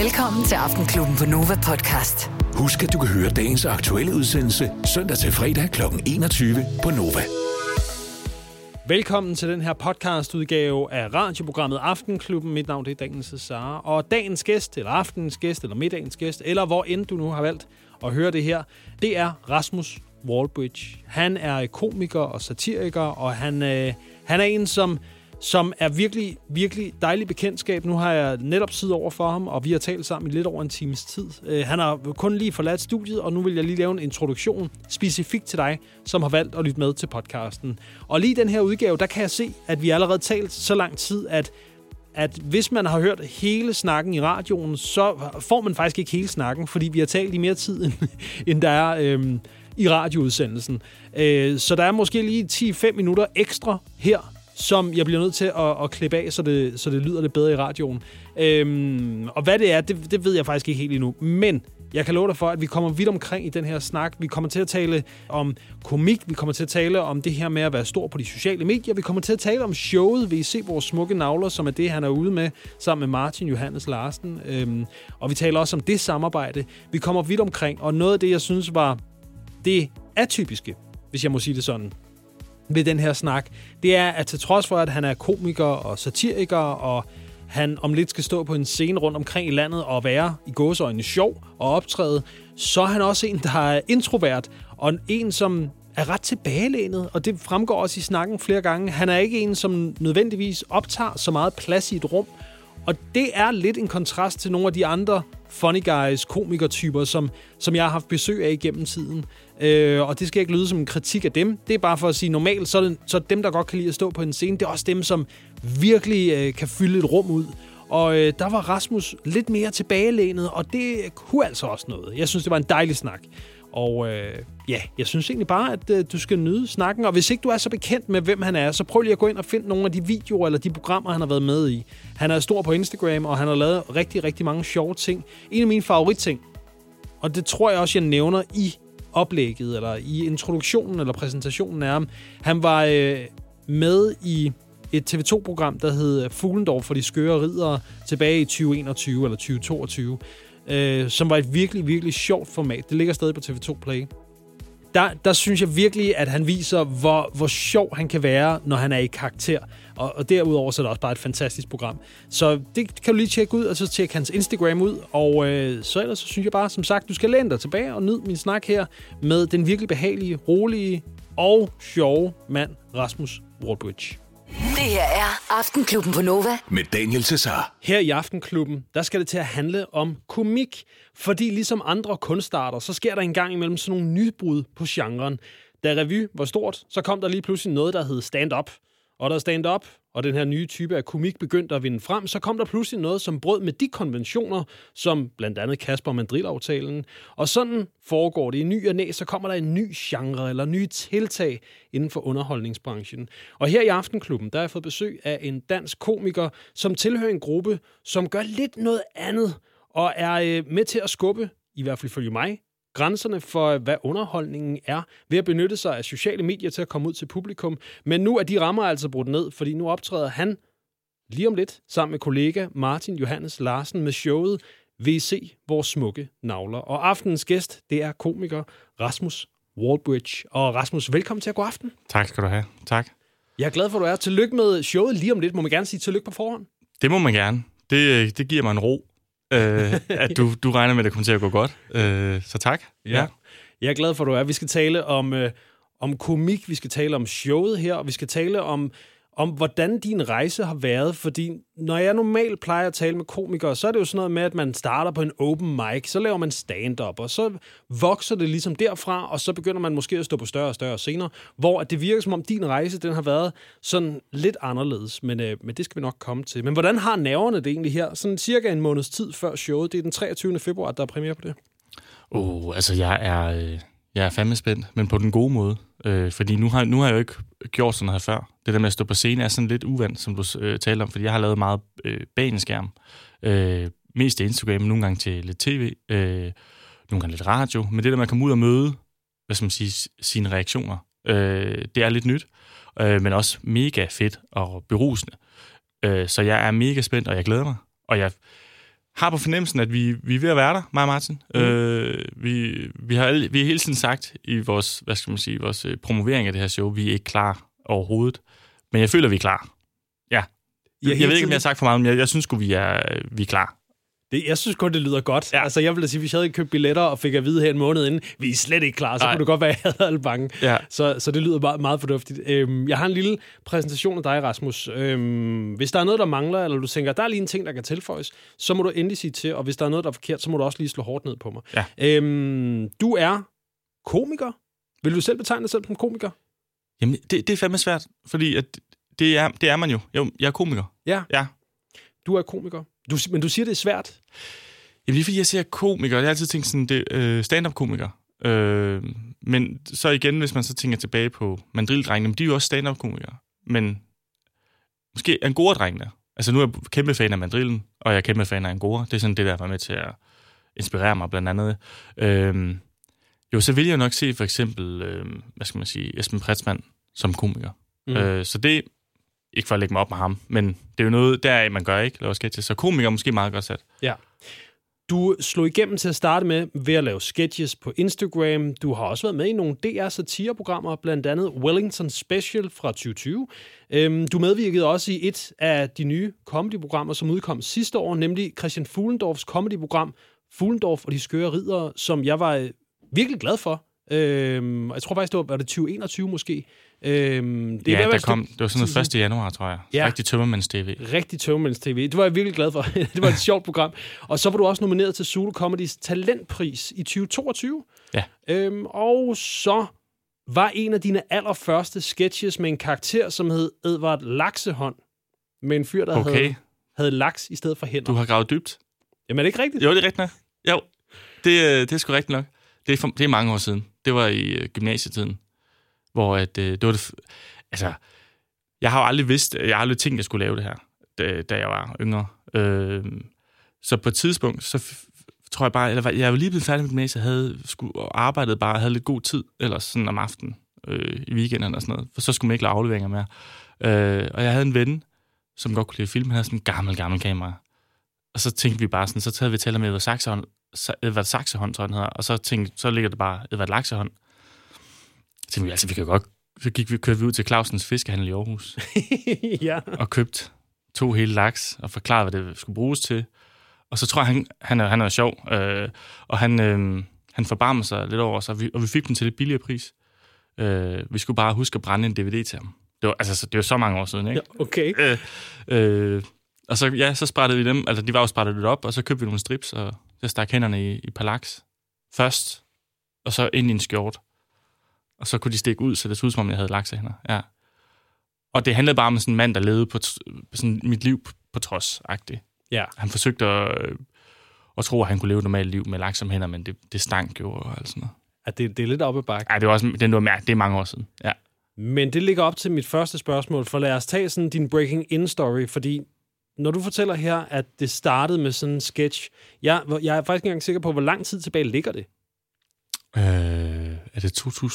Velkommen til Aftenklubben på Nova Podcast. Husk, at du kan høre dagens aktuelle udsendelse søndag til fredag kl. 21 på Nova. Velkommen til den her podcastudgave af radioprogrammet Aftenklubben. Mit navn er Daniel Cesar. Og dagens gæst, eller aftenens gæst, eller middagens gæst, eller hvor end du nu har valgt at høre det her, det er Rasmus Wallbridge. Han er komiker og satiriker, og han er en, som er virkelig, virkelig dejlig bekendtskab. Nu har jeg netop siddet over for ham, og vi har talt sammen i lidt over en times tid. Han har kun lige forladt studiet, og nu vil jeg lige lave en introduktion specifikt til dig, som har valgt at lytte med til podcasten. Og lige i den her udgave, der kan jeg se, at vi allerede talt så lang tid, at hvis man har hørt hele snakken i radioen, så får man faktisk ikke hele snakken, fordi vi har talt i mere tid, end der er i radioudsendelsen. Så der er måske lige 10-5 minutter ekstra her, som jeg bliver nødt til at klippe af, så det lyder lidt bedre i radioen. Og hvad det er, det ved jeg faktisk ikke helt endnu. Men jeg kan love dig for, at vi kommer vidt omkring i den her snak. Vi kommer til at tale om komik, vi kommer til at tale om det her med at være stor på de sociale medier, vi kommer til at tale om showet Vil I se vores smukke navler, som er det, han er ude med, sammen med Martin Johannes Larsen. Og vi taler også om det samarbejde. Vi kommer vidt omkring, og noget af det, jeg synes var det atypiske, hvis jeg må sige det sådan, ved den her snak, det er, at til trods for, at han er komiker og satiriker, og han om lidt skal stå på en scene rundt omkring i landet og være i gåseøjne sjov og optræde, så er han også en, der er introvert, og en, som er ret tilbagelænet, og det fremgår også i snakken flere gange. Han er ikke en, som nødvendigvis optager så meget plads i et rum, og det er lidt en kontrast til nogle af de andre funny guys, komikertyper, som jeg har haft besøg af igennem tiden. Og det skal ikke lyde som en kritik af dem. Det er bare for at sige, normalt så dem, der godt kan lide at stå på en scene, det er også dem, som virkelig kan fylde et rum ud. Og der var Rasmus lidt mere tilbagelænet, og det kunne altså også noget. Jeg synes, det var en dejlig snak. Og jeg synes egentlig bare, at du skal nyde snakken. Og hvis ikke du er så bekendt med, hvem han er, så prøv lige at gå ind og finde nogle af de videoer eller de programmer, han har været med i. Han er stor på Instagram, og han har lavet rigtig, rigtig mange sjove ting. En af mine favoritting, og det tror jeg også, jeg nævner i oplægget, eller i introduktionen eller præsentationen af ham. Han var med i et TV2-program, der hed Fuglendorf for de skøre riddere, tilbage i 2021 eller 2022. Som var et virkelig, virkelig sjovt format. Det ligger stadig på TV2 Play. Der synes jeg virkelig, at han viser, hvor sjov han kan være, når han er i karakter. Og derudover så er det også bare et fantastisk program. Så det kan du lige tjekke ud, og så tjekke hans Instagram ud. Og så ellers så synes jeg bare, som sagt, du skal læne dig tilbage og nyde min snak her med den virkelig behagelige, rolige og sjove mand, Rasmus Wallbridge. Det her er Aftenklubben på Nova. Med Daniel Cesar. Her i Aftenklubben, der skal det til at handle om komik. Fordi ligesom andre kunstarter, så sker der en gang imellem sådan nogle nybrud på genren. Da revy var stort, så kom der lige pludselig noget, der hed stand-up. Og da stand-up og den her nye type af komik begyndte at vinde frem, så kom der pludselig noget, som brød med de konventioner, som blandt andet Kasper Mandrill-aftalen. Og sådan foregår det i ny og næ, så kommer der en ny genre eller nye tiltag inden for underholdningsbranchen. Og her i Aftenklubben, der har jeg fået besøg af en dansk komiker, som tilhører en gruppe, som gør lidt noget andet, og er med til at skubbe, i hvert fald følge mig, grænserne for, hvad underholdningen er, ved at benytte sig af sociale medier til at komme ud til publikum. Men nu er de rammer altså brudt ned, fordi nu optræder han lige om lidt sammen med kollega Martin Johannes Larsen med showet Vil I se vores smukke navler. Og aftenens gæst, det er komiker Rasmus Wallbridge. Og Rasmus, velkommen til at gå aften. Tak skal du have. Tak. Jeg er glad for, at du er. Tillykke med showet lige om lidt. Må man gerne sige tillykke på forhånd? Det må man gerne. Det giver mig en ro. At du regner med, at det kommer til at gå godt. Så tak. Ja. Jeg er glad for, at du er. Vi skal tale om komik, vi skal tale om showet her, og vi skal tale om hvordan din rejse har været. Fordi når jeg normalt plejer at tale med komikere, så er det jo sådan noget med, at man starter på en open mic, så laver man stand-up, og så vokser det ligesom derfra, og så begynder man måske at stå på større og større scener, hvor det virker som om din rejse, den har været sådan lidt anderledes, men det skal vi nok komme til. Men hvordan har nerverne det egentlig her? Sådan cirka en måneds tid før showet. Det er den 23. februar, der er premiere på det. Altså jeg er fandme spændt, men på den gode måde. Fordi nu har jeg jo ikke gjort sådan noget her før. Det der med at stå på scene er sådan lidt uvandt, som du talte om, fordi jeg har lavet meget bag en skærm. Mest til Instagram, nogle gange til lidt tv, nogle gange lidt radio. Men det der med at komme ud og møde, sine reaktioner, det er lidt nyt, men også mega fedt og berusende. Så jeg er mega spændt, og jeg glæder mig. Og jeg har på fornemmelsen, at vi er ved at være der, mig og Martin. Vi har hele tiden sagt i vores, vores promovering af det her show, vi er ikke klar overhovedet. Men jeg føler, vi er klar. Ja. Jeg ved ikke, om jeg har sagt for meget, men jeg synes sgu, vi er klar. Jeg synes kun, det lyder godt. Ja. Altså, jeg vil da sige, hvis jeg havde købt billetter og fik at vide her en måned inden, vi er slet ikke klar, så kunne det godt være, at jeg havde alle bange. Ja. Så det lyder meget, meget fornuftigt. Jeg har en lille præsentation af dig, Rasmus. Hvis der er noget, der mangler, eller du tænker, der er lige en ting, der kan tilføjes, så må du endelig sige til, og hvis der er noget, der er forkert, så må du også lige slå hårdt ned på mig. Ja. Du er komiker. Vil du selv betegne dig selv som komiker? Jamen, det er fandme svært, fordi at det er man jo. Jeg er komiker. Ja. Du er komiker. Men du siger, det er svært? Jamen, det er, fordi jeg siger komiker. Jeg har altid tænkt sådan, stand-up-komiker. Men så igen, hvis man så tænker tilbage på mandrildrengene, de er jo også stand-up-komikere. Men måske Angora-drengene. Altså, nu er jeg kæmpe fan af mandrillen, og jeg er kæmpe fan af Angora. Det er sådan det, der var med til at inspirere mig, blandt andet. Så vil jeg nok se for eksempel, Esben Pretzmann som komiker. Så det ikke for at lægge mig op med ham, men det er jo noget, der man gør, ikke? Laver sketches. Så komiker er måske meget godt sat. Ja. Du slog igennem til at starte med ved at lave sketches på Instagram. Du har også været med i nogle DR-satireprogrammer, blandt andet Wellington Special fra 2020. Du medvirkede også i et af de nye comedyprogrammer, som udkom sidste år, nemlig Christian Fuhlendorffs comedyprogram Fuhlendorff og de skøre riddere, som jeg var virkelig glad for. Jeg tror faktisk, det var det 2021 måske. Det var sådan noget 1. januar, tror jeg. Ja. Rigtig Tømmermænds-TV. Rigtig Tømmermænds-TV. Det var jeg virkelig glad for. Det var et sjovt program. Og så var du også nomineret til Zulu Comedys talentpris i 2022. Ja. Og så var en af dine allerførste sketches med en karakter, som hed Edvard Laksehånd. Med en fyr, der havde laks i stedet for hænder. Du har gravet dybt. Jamen er det ikke rigtigt? Jo, det er rigtigt nok. Jo, det er sgu rigtigt nok. Det er mange år siden. Det var i gymnasietiden. Hvor det var det... Altså, jeg har jo aldrig vidst... Jeg har aldrig tænkt, at jeg skulle lave det her, da jeg var yngre. Så på et tidspunkt, så tror jeg bare... Jeg var lige blevet færdig med gymnasiet, havde lidt god tid, ellers sådan om aftenen, i weekenden og sådan noget. For så skulle man ikke lave afleveringer mere. Og jeg havde en ven, som godt kunne lide film. Han havde sådan en gammel kamera. Og så tænkte vi bare sådan... Så tager vi tæller med Edvard Saxehånd, tror jeg, den hedder. Og så ligger det bare Edvard Laksehånd. Så tænkte vi, altså, vi kan godt... Så kørte vi ud til Clausens fiskehandel i Aarhus. Ja. Og købte 2 hele laks, og forklarede, hvad det skulle bruges til. Og så tror jeg, han er sjov. Og han forbarmede sig lidt over os, og vi fik den til lidt billigere pris. Vi skulle bare huske at brænde en DVD til ham. Det var så mange år siden, ikke? Ja, okay. Og så sprættede vi dem, altså de var jo sprættet lidt op, og så købte vi nogle strips, og jeg stak hænderne i par laks først, og så ind i en skjort. Og så kunne de stikke ud, så det så ud, som om jeg havde laksehænder. Ja. Og det handlede bare om sådan en mand, der levede på sådan mit liv på trods-agtigt. Ja. Han forsøgte at tro, at han kunne leve et normalt liv med laks om hænder, men det stank jo og alt sådan noget. Ja, det er lidt oppe ad bakke. Ja, det er mange år siden. Ja. Men det ligger op til mit første spørgsmål, for lad os tage sådan din breaking-in-story, fordi når du fortæller her, at det startede med sådan en sketch, jeg er faktisk ikke engang sikker på, hvor lang tid tilbage ligger det? Er det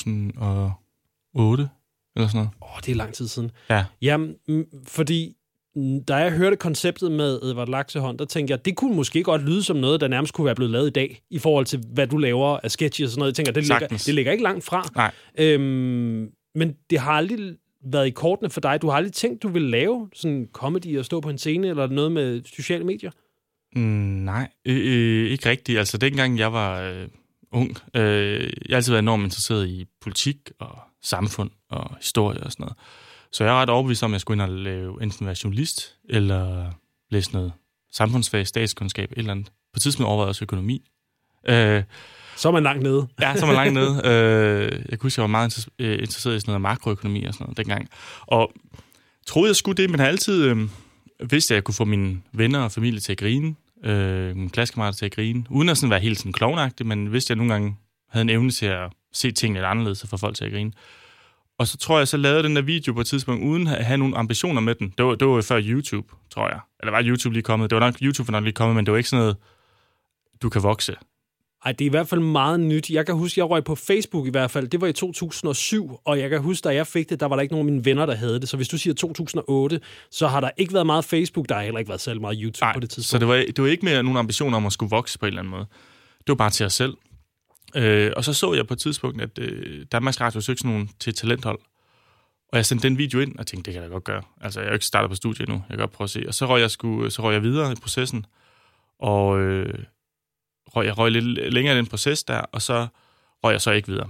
2008 eller sådan noget? Det er lang tid siden. Ja. Jamen, fordi da jeg hørte konceptet med Edvard Laksehånd, der tænkte jeg, det kunne måske godt lyde som noget, der nærmest kunne være blevet lavet i dag, i forhold til, hvad du laver af sketches og sådan noget. Jeg tænker, det ligger ikke langt fra. Nej. Men det har aldrig været i kortene for dig. Du har aldrig tænkt, du ville lave sådan comedy og stå på en scene, eller noget med sociale medier? Nej, ikke rigtigt. Altså, dengang jeg var ung, jeg har altid været enormt interesseret i politik og samfund og historie og sådan noget. Så jeg er ret overbevist om, at jeg skulle ind og lave enten være journalist, eller læse noget samfundsfag, statskundskab, et eller andet. På tidspunkt overvejede også økonomi. Så er man langt nede. Ja, så er man langt nede. Jeg kunne huske, jeg var meget interesseret i sådan noget makroøkonomi og sådan noget dengang. Og troede, jeg skulle det, men har altid vidste, at jeg kunne få mine venner og familie til at grine, mine klassekammerater til at grine, uden at sådan være helt sådan klovnagtig, men vidste, at jeg nogle gange havde en evne til at se ting lidt anderledes og få folk til at grine. Og så tror jeg, så lavede den der video på et tidspunkt, uden at have nogle ambitioner med den. Det var før YouTube, tror jeg. Eller var YouTube lige kommet? Det var nok YouTube, var nok lige kommet, men det var ikke sådan noget, du kan vokse. Ej, det er i hvert fald meget nyt. Jeg kan huske, jeg røg på Facebook i hvert fald. Det var i 2007, og jeg kan huske, da jeg fik det, der var der ikke nogen af mine venner, der havde det. Så hvis du siger 2008, så har der ikke været meget Facebook, der har heller ikke været særlig meget YouTube på det tidspunkt. Så det var ikke mere nogen ambition om at skulle vokse på en eller anden måde. Det var bare til os selv. Og så jeg på et tidspunkt, at Danmarks Radio søgte sådan nogen til talenthold. Og jeg sendte den video ind, og tænkte, det kan jeg da godt gøre. Altså, jeg er jo ikke startet på studiet endnu. Jeg kan godt prøve at se. Og så røg jeg videre i processen, og jeg røg lidt længere i den proces der, og så røg jeg så ikke videre.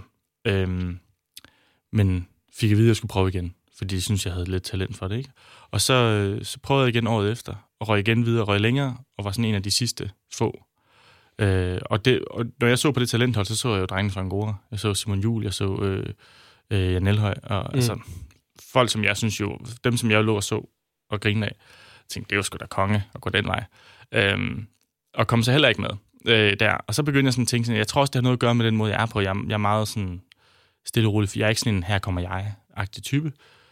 Men fik jeg videre, at jeg skulle prøve igen, fordi jeg synes, jeg havde lidt talent for det, ikke? Og så prøvede jeg igen året efter, og røg igen videre, røg længere, og var sådan en af de sidste få. Og når jeg så på det talenthold, så jeg jo drengene fra Angora. Jeg så Simon Juhl, jeg så Jan Elhøj, og altså folk, som jeg synes jo, dem som jeg lå og så og grinede af, tænkte, det er jo sgu da konge at gå den vej. Og kom så heller ikke med der. Og så begyndte jeg sådan at tænke, sådan, jeg tror også, det har noget at gøre med den måde, jeg er på. Jeg er meget sådan stille og rolig, for jeg er ikke sådan en, her kommer jeg-agtig type.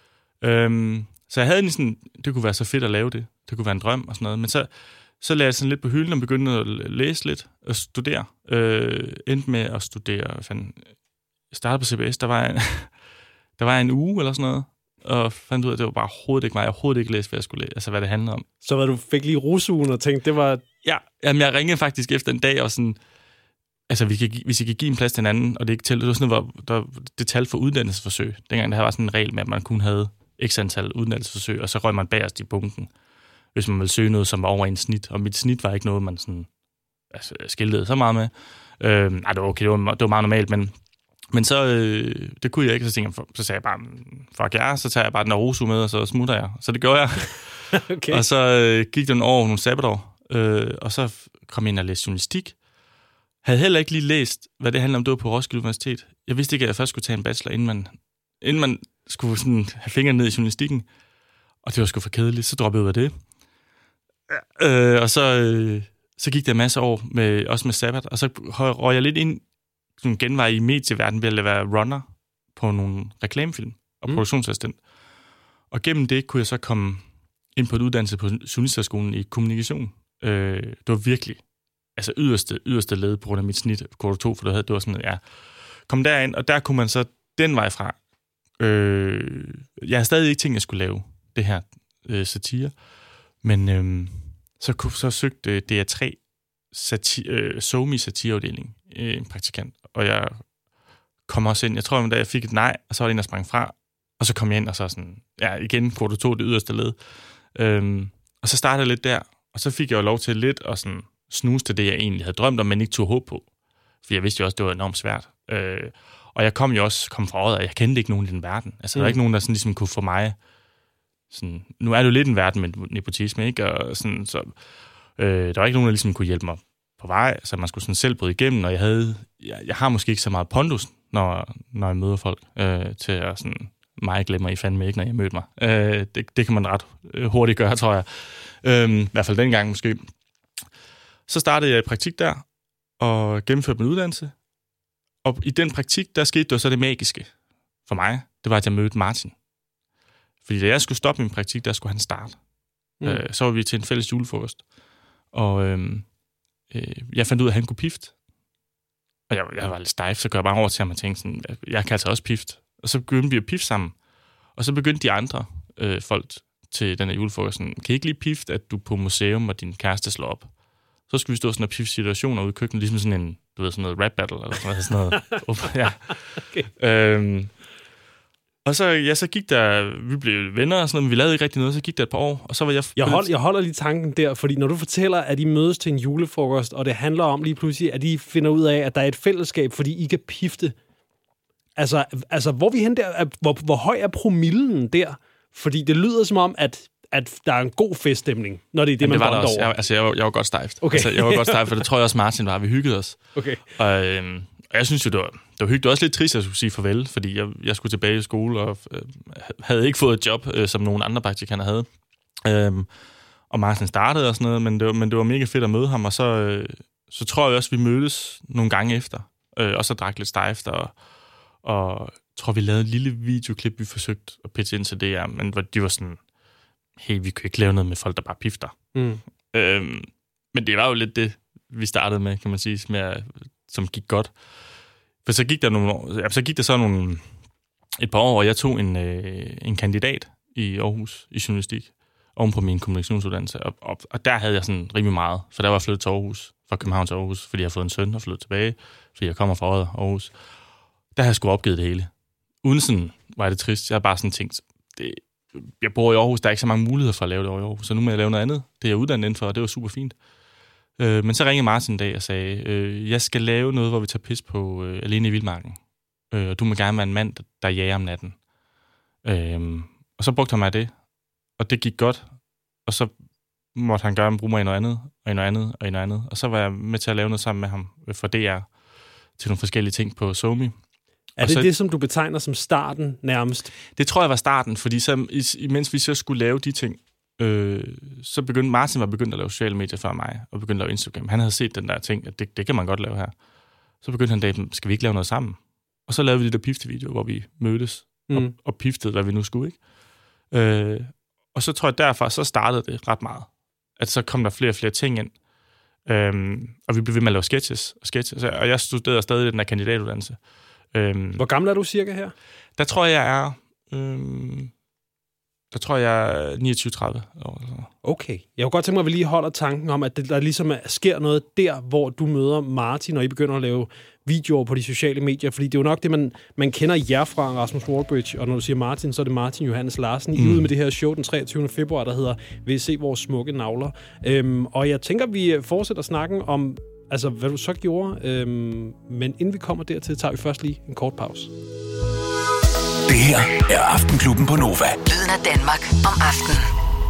Så jeg havde sådan, det kunne være så fedt at lave det. Det kunne være en drøm og sådan noget. Men så lagde jeg sådan lidt på hylden og begyndte at læse lidt og studere. Endte med at studere. Jeg startede på CBS, der var en uge eller sådan noget, og fandt ud af, at det var bare overhovedet ikke mig. Jeg overhovedet ikke læste, hvad jeg skulle læse, altså hvad det handlede om. Så hvad du fik lige rusugen og tænkte, det var... Ja, jamen jeg ringede faktisk efter en dag og sådan, altså hvis I kan give en plads til hinanden, og det ikke tæller, det var sådan noget, hvor der det tal for uddannelsesforsøg. Dengang der var sådan en regel med, at man kun havde x antal uddannelsesforsøg, og så røg man bagerst i bunken, hvis man ville søge noget, som var over en snit. Og mit snit var ikke noget, man sådan, altså, skiltede så meget med. Nej, det var okay, det var meget normalt, men så, det kunne jeg ikke, så sagde jeg bare, fuck jer, så tager jeg bare den Arosu med, og så smutter jeg. Så det gjorde jeg. Okay. Og så gik den over nogle sabbatår, og så kom jeg ind og læste journalistik. Havde heller ikke lige læst, hvad det handler om, det var på Roskilde Universitet. Jeg vidste ikke, at jeg først skulle tage en bachelor, inden man skulle sådan have fingrene ned i journalistikken. Og det var sgu for kedeligt, så droppede jeg ud af det. Og så gik der masser år, også med sabbat, og så røg jeg lidt ind sådan genvej i medieverdenen ved at være runner på nogle reklamefilm og produktionsassistent. Og gennem det kunne jeg så komme ind på et uddannelse på Journalisthøjskolen i kommunikation. Det var virkelig altså yderste led på grund af mit snit, kvote 2, for det var sådan, ja, kom derind, og der kunne man så den vej fra. Jeg har stadig ikke tænkt, at jeg skulle lave det her satire, men så søgte DR3 SoMe satireafdeling en praktikant, og jeg kom også ind, jeg tror, da jeg fik et nej, og så var det en, der sprang fra, og så kom jeg ind, og så sådan, ja, igen, kvote 2, det yderste led. Og så startede jeg lidt der, og så fik jeg jo lov til lidt at sådan snuse til det, jeg egentlig havde drømt om, men ikke tog håb på. For jeg vidste jo også, det var enormt svært. Og jeg kom fra øjet, og jeg kendte ikke nogen i den verden. Altså, der var ikke nogen, der sådan ligesom kunne få mig sådan, nu er det jo lidt en verden med nepotisme, ikke? Og sådan, så der var ikke nogen, der ligesom kunne hjælpe mig på vej, så man skulle sådan selv bryde igennem, og jeg har måske ikke så meget pondus, når jeg møder folk, til at sådan, mig glemmer I fandme ikke, når jeg mødte mig. Det kan man ret hurtigt gøre, tror jeg. I hvert fald dengang måske. Så startede jeg i praktik der, og gennemførte min uddannelse. Og i den praktik, der skete det så det magiske for mig. Det var, at jeg mødte Martin. Fordi da jeg skulle stoppe min praktik, der skulle han starte. Så var vi til en fælles julefrokost. Og jeg fandt ud af, at han kunne pifte. Og jeg var lidt stejf, så gør jeg bare over til ham og tænkte sådan, jeg kan altså også pifte. Og så begyndte vi at pifte sammen. Og så begyndte de andre folk til den her julefrokost sådan, kan I ikke lige pifte, at du på museum og din kæreste slår op? Så skulle vi stå sådan og pifte situationer ude i køkkenet, ligesom sådan en, du ved, sådan noget rap battle, eller sådan noget. Ja. Okay. Og så gik der, vi blev venner og sådan noget, men vi lavede ikke rigtig noget, så gik der et par år, og så var jeg... Jeg holder lige tanken der, fordi når du fortæller, at I mødes til en julefrokost, og det handler om lige pludselig, at I finder ud af, at der er et fællesskab, fordi I kan pifte. Altså hvor vi hen der, hvor høj er promillen der? Fordi det lyder som om, at der er en god feststemning, når det er det, man bonder over. Jeg var godt stejft. Okay. Altså, jeg var godt stejft, for det tror jeg også, Martin var. Vi hyggede os. Okay. Og jeg synes jo, det var hyggeligt. Det var også lidt trist, at jeg skulle sige farvel, fordi jeg skulle tilbage i skole, og havde ikke fået et job, som nogle andre praktikanter havde. Og Martin startede og sådan noget, men det var mega fedt at møde ham, og så tror jeg også, vi mødtes nogle gange efter, og så drak lidt stejft, og tror, vi lavede et lille videoklip, vi forsøgte at pitche ind til det her, men de var sådan, hey, vi kan ikke lave noget med folk, der bare pifter. Men det var jo lidt det, vi startede med, kan man sige, med at som gik godt. For så gik der et par år, og jeg tog en kandidat i Aarhus i journalistik, oven på min kommunikationsuddannelse. Og der havde jeg sådan rimelig meget, for der var jeg flyttet til Aarhus, fra København til Aarhus, fordi jeg havde fået en søn og flyttet tilbage, fordi jeg kommer fra Aarhus. Der havde jeg sgu opgivet det hele. Uden sådan var det trist. Jeg havde bare sådan tænkt, jeg bor i Aarhus, der er ikke så mange muligheder for at lave det over i Aarhus, så nu må jeg lave noget andet. Det er jeg uddannet indenfor, og det var super fint. Men så ringede Martin en dag og sagde, jeg skal lave noget, hvor vi tager pis på Alene i Vildmarken. Og du må gerne være en mand, der jager om natten. Og så brugte han mig det, og det gik godt. Og så måtte han gerne bruge mig i noget andet, og i noget andet, og i noget andet. Og så var jeg med til at lave noget sammen med ham for DR, til nogle forskellige ting på SoMe. Er det det, som du betegner som starten nærmest? Det tror jeg var starten, fordi så, imens vi så skulle lave de ting, så begyndte Martin at lave sociale medier før mig, og begyndte at lave Instagram. Han havde set den der ting, at det kan man godt lave her. Så begyndte han at skal vi ikke lave noget sammen? Og så lavede vi de der pifte-videoer, hvor vi mødtes og piftede, hvad vi nu skulle, ikke? Og så tror jeg derfra, så startede det ret meget. At så kom der flere og flere ting ind. Og vi blev ved med at lave sketches. Og jeg studerede stadig den der kandidatuddannelse. Hvor gammel er du cirka her? Der tror jeg er 29-30 år. Okay. Jeg kunne godt tænke mig, at vi lige holder tanken om, at der ligesom sker noget der, hvor du møder Martin, og I begynder at lave videoer på de sociale medier. Fordi det er jo nok det, man kender jer fra, Rasmus Wallbridge. Og når du siger Martin, så er det Martin Johannes Larsen. I er ude med det her show den 23. februar, der hedder Vil I se vores smukke navler? Og jeg tænker, vi fortsætter snakken om, altså, hvad du så gjorde. Men inden vi kommer dertil, tager vi først lige en kort pause. Det her er Aftenklubben på Nova. Lyden af Danmark om aftenen.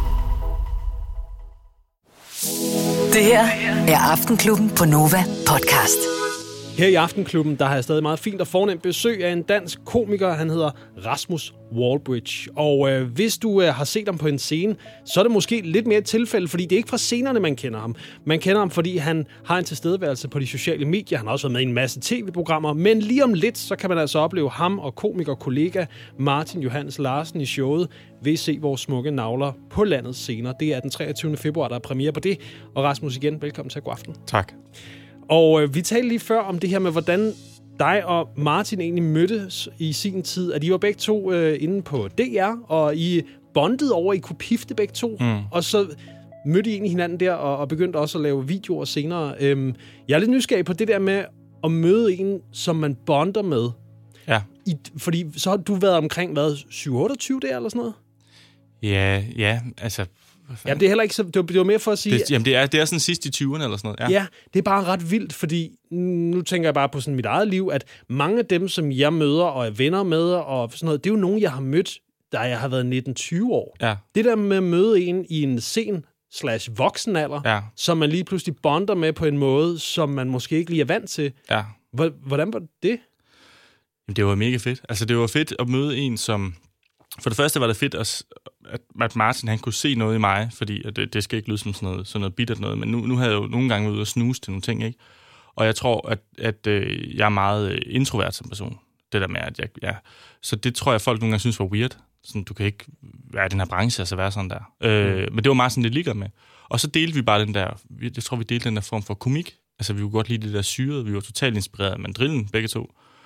Det her er Aftenklubben på Nova podcast. Her i Aftenklubben, der har jeg stadig meget fint og fornemt besøg af en dansk komiker. Han hedder Rasmus Wallbridge. Og hvis du har set ham på en scene, så er det måske lidt mere et tilfælde, fordi det er ikke fra scenerne, man kender ham. Man kender ham, fordi han har en tilstedeværelse på de sociale medier. Han har også været med i en masse tv-programmer. Men lige om lidt, så kan man altså opleve ham og komiker-kollega Martin Johannes Larsen i showet Vil I se vores smukke navler på landets scener. Det er den 23. februar, der er premiere på det. Og Rasmus igen, velkommen til God aften. Tak. Og vi talte lige før om det her med, hvordan dig og Martin egentlig mødtes i sin tid. At I var begge to inde på DR, og I bondede over, I kunne pifte begge to. Og så mødte I egentlig hinanden der, og begyndte også at lave videoer senere. Jeg er lidt nysgerrig på det der med at møde en, som man bonder med. Ja. Fordi så har du været omkring, hvad, 27 der, eller sådan noget? Ja, altså... Jamen, det er heller ikke så... Det var mere for at sige... Det er sådan sidst i 20'erne eller sådan noget. Ja, det er bare ret vildt, fordi nu tænker jeg bare på sådan mit eget liv, at mange af dem, som jeg møder og er venner med og sådan noget, det er jo nogen, jeg har mødt, da jeg har været 19-20 år. Ja. Det der med at møde en i en sen/voksen alder, som man lige pludselig bonder med på en måde, som man måske ikke lige er vant til. Ja. Hvordan var det? Jamen, det var mega fedt. Altså, det var fedt at møde en, som... For det første var det fedt, at Martin han kunne se noget i mig, fordi det skal ikke lyde som sådan noget bittert noget, men nu havde jeg jo nogle gange været ude og snuse til nogle ting, ikke? Og jeg tror, at jeg er meget introvert som person. Det der med, at jeg så det tror jeg, folk nogle gange synes var weird. Sådan, du kan ikke være i den her branche, altså være sådan der. Men det var meget sådan, det ligger med. Og så delte vi bare den der, jeg tror, vi delte den der form for komik. Altså, vi kunne godt lide det der syrede. Vi var totalt inspireret af mandrillen, begge to.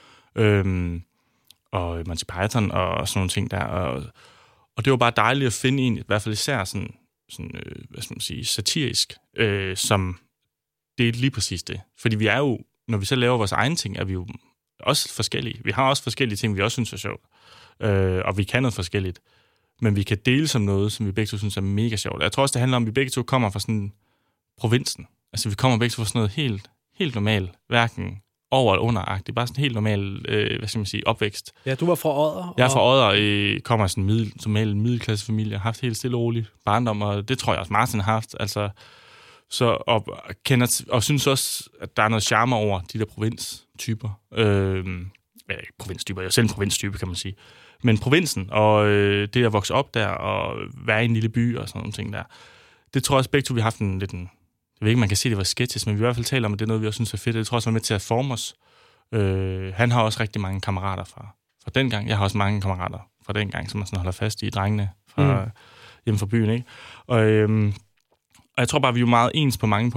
Og Monty Python og sådan nogle ting der. Og det var bare dejligt at finde en, i hvert fald især sådan hvad skal man sige, satirisk, som delte lige præcis det. Fordi vi er jo, når vi så laver vores egne ting, er vi jo også forskellige. Vi har også forskellige ting, vi også synes er sjovt. Og vi kan noget forskelligt. Men vi kan dele som noget, som vi begge to synes er mega sjovt. Jeg tror også, det handler om, at vi begge to kommer fra sådan provinsen. Altså, vi kommer begge to fra sådan noget helt normalt, hverken over- eller underagtigt. Bare sådan helt normal, hvad skal man sige, opvækst. Ja, du var fra Odder. Jeg er fra Odder, kommer sådan en middelklassefamilie, har haft helt stille og roligt barndom, og det tror jeg også, Martin har haft. Altså, så, og synes også, at der er noget charme over de der provinstyper. Provinstyper, jeg er selv en provinstype, kan man sige. Men provinsen, og det at vokse op der, og være i en lille by, og sådan nogle ting der, det tror jeg også begge to, vi har haft en lidt en... Jeg ved ikke, man kan sige, det var sketches, men vi i hvert fald taler om, at det er noget, vi også synes er fedt. Det tror jeg også var med til at forme os. Han har også rigtig mange kammerater fra den gang. Jeg har også mange kammerater fra den gang, som man sådan holder fast i, drengene hjemme fra byen, ikke? Og jeg tror bare, vi er jo meget ens på mange punkter.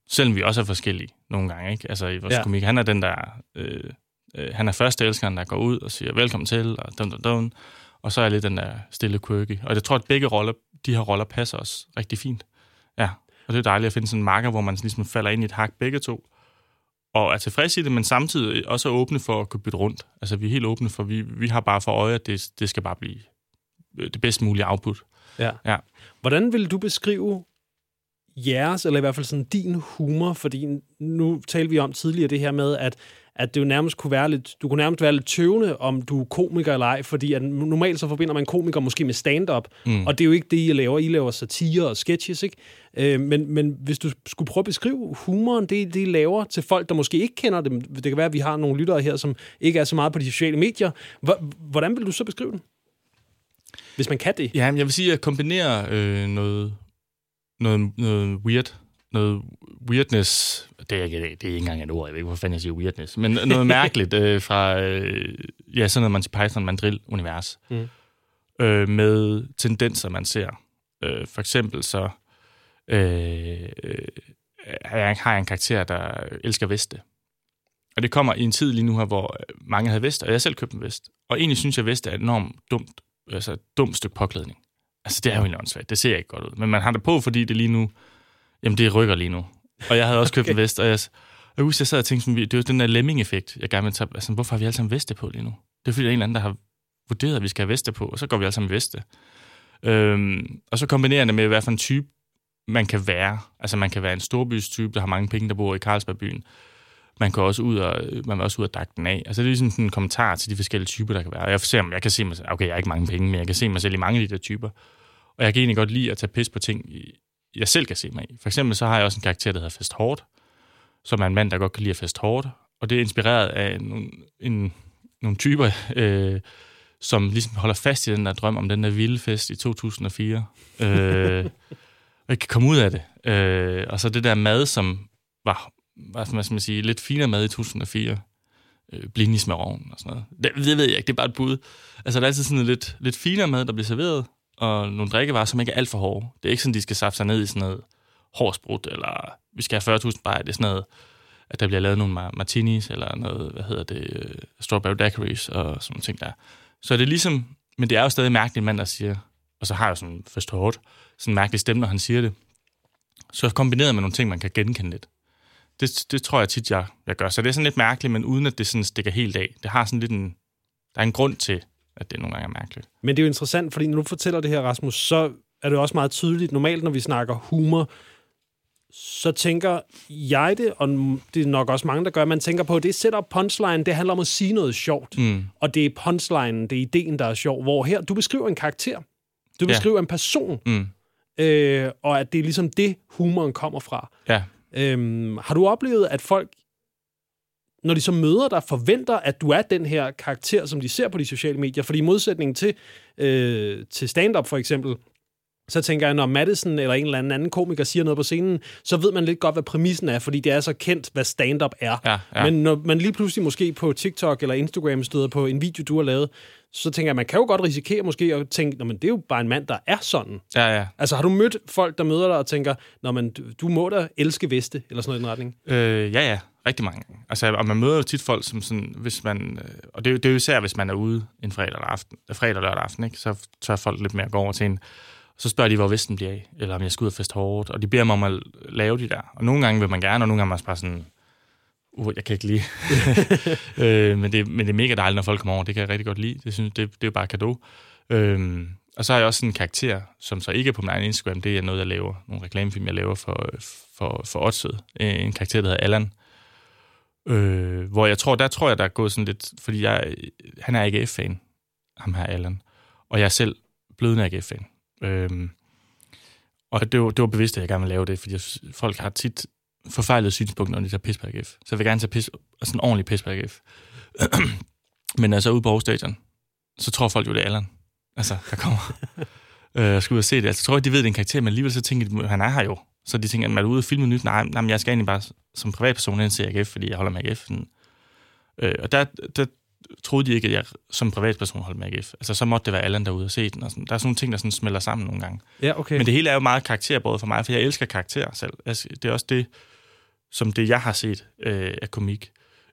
Selvom vi også er forskellige nogle gange, ikke? Altså i vores komik, han er den der... han er førsteelskeren, der går ud og siger velkommen til, og dun. Og så er jeg lidt den der stille quirky. Og jeg tror, at begge roller, de her roller passer os rigtig fint. Ja, og det er dejligt at finde sådan en marker, hvor man ligesom falder ind i et hak begge to. Og er tilfreds i det, men samtidig også er åbne for at kunne bytte rundt. Altså vi er helt åbne for, vi har bare for øje, at det skal bare blive det bedst mulige output. Ja. Hvordan vil du beskrive jeres, eller i hvert fald sådan din humor? Fordi nu talte vi om tidligere det her med, at det jo nærmest kunne være lidt, du kunne nærmest være lidt tøvende, om du er komiker eller ej, fordi at normalt så forbinder man komiker måske med stand-up, og det er jo ikke det, I laver. I laver satire og sketches, ikke? Men hvis du skulle prøve at beskrive humoren, det I laver til folk, der måske ikke kender dem, det kan være, at vi har nogle lyttere her, som ikke er så meget på de sociale medier. Hvordan vil du så beskrive den? Hvis man kan det? Ja, jeg vil sige, at jeg kombinerer noget weird, noget weirdness, det er ikke engang et ord, jeg ved ikke, hvor fanden jeg siger weirdness, men noget mærkeligt fra, sådan noget Monty Python Mandrill-univers, med tendenser, man ser. For eksempel så har jeg en karakter, der elsker veste. Og det kommer i en tid lige nu her, hvor mange havde vest, og jeg selv købte en vest. Og egentlig synes jeg, at vest er et enormt dumt stykke påklædning. Altså, det er jo egentlig åndssvagt. Det ser ikke godt ud. Men man har det på, fordi det lige nu... Jamen, det rykker lige nu. Og jeg havde også købt en vest, og jeg sad og tænkte sådan, det er jo den der lemming-effekt, jeg gerne vil tage. Altså, hvorfor har vi alle sammen veste på lige nu? Det er fordi, der er en eller anden, der har vurderet, at vi skal have veste på, og så går vi alle sammen i veste. Og så kombinerer det med, hvad for en type man kan være. Altså, man kan være en storbys-type, der har mange penge, der bor i Carlsbergbyen. Man kan også ud og dække den af. Altså, det er ligesom sådan en kommentar til de forskellige typer, der kan være. Jeg kan se mig selv, okay, jeg har ikke mange penge, men jeg kan se mig selv i mange af de der typer. Og jeg kan egentlig godt lide at tage pis på ting, jeg selv kan se mig i. For eksempel så har jeg også en karakter, der hedder Fest Hårdt, som er en mand, der godt kan lide at feste hårdt. Og det er inspireret af nogle typer, som ligesom holder fast i den der drøm om den der vilde fest i 2004. Og ikke kan komme ud af det. Og så det der mad, som var hvad skal man sige, lidt finere mad i 2004. Blinis med ovnen og sådan noget. Det ved jeg ikke, det er bare et bud. Altså, der er altid sådan lidt finere mad, der bliver serveret, og nogle drikkevarer, som ikke er alt for hårde. Det er ikke sådan, de skal safte sig ned i sådan noget hårdsprut, eller vi skal have 40.000 bajer. Det er sådan noget, at der bliver lavet nogle martinis, eller noget, strawberry daiquiris, og sådan nogle ting der. Så er det ligesom, men det er jo stadig mærkeligt, mand, der siger, og så har jeg sådan først hårdt, sådan en mærkelig stemme, når han siger det. Så kombineret med nogle ting, man kan genkende lidt. Det tror jeg tit, jeg gør. Så det er sådan lidt mærkeligt, men uden at det sådan stikker helt af. Det har sådan lidt der er en grund til, at det nogle gange er mærkeligt. Men det er jo interessant, fordi når du fortæller det her, Rasmus, så er det også meget tydeligt. Normalt, når vi snakker humor, så tænker jeg det, og det er nok også mange, der gør, man tænker på, at det setup punchline, det handler om at sige noget sjovt. Og det er punchline, det er ideen, der er sjov. Hvor her, du beskriver en karakter. Du beskriver en person. Og at det er ligesom det, humoren kommer fra. Ja. Har du oplevet, at folk, når de så møder dig, forventer, at du er den her karakter, som de ser på de sociale medier? Fordi i modsætning til stand-up for eksempel, så tænker jeg, når Madison eller en eller anden komiker siger noget på scenen, så ved man lidt godt, hvad præmissen er, fordi det er så kendt, hvad stand-up er. Ja. Men når man lige pludselig måske på TikTok eller Instagram støder på en video, du har lavet, så tænker jeg, man kan jo godt risikere måske at tænke, men det er jo bare en mand, der er sådan. Ja. Altså har du mødt folk, der møder dig og tænker, men du må da elske veste, eller sådan noget i den retning? Ja. Rigtig mange. Altså, og man møder jo tit folk, som sådan, hvis man... Og det er jo især, hvis man er ude en fredag og lørdag aften, ikke? Så tør folk lidt mere at gå over til en. Så spørger de, hvor vesten bliver af, eller om jeg skal ud og feste hårdt. Og de beder mig om at lave de der. Og nogle gange vil man gerne, og nogle gange er man bare sådan... jeg kan ikke lide. men det er mega dejligt, når folk kommer over. Det kan jeg rigtig godt lide. Det er jo bare cadeau. Og så har jeg også en karakter, som så ikke er på min egen Instagram. Det er noget, jeg laver. Nogle reklamefilm, jeg laver for Oddsød. En karakter, der hedder Allan. Hvor der tror jeg, der er gået sådan lidt... Fordi han er AGF-fan, ham her Allan. Og jeg er selv blevet en AGF-fan. Og det var bevidst, at jeg gerne vil lave det, fordi folk har tit forfejlet synspunkt, når de tager pis på AGF. Så jeg vil gerne tage sådan ordentlig pis på AGF. Men altså ude på Aarhus Stadion, så tror folk jo, det er Allan. Altså, der kommer. Jeg skal ud og se det. Altså, jeg tror ikke, de ved, det er en karakter, men alligevel så tænker de, han er her jo. Så de tænker, at man er ude og filme nyt. Nej, men jeg skal egentlig bare som privatperson ind til AGF, fordi jeg holder med AGF. Og der troede de ikke, at jeg som privatperson holdt med AGF. Altså, så måtte det være Allan derude og se den. Og sådan. Der er sådan nogle ting, der sådan smelter sammen nogle gange. Ja, okay. Men det hele er jo meget karakterbåret for mig, for jeg elsker karakterer selv. Det er også det, som det, jeg har set af komik.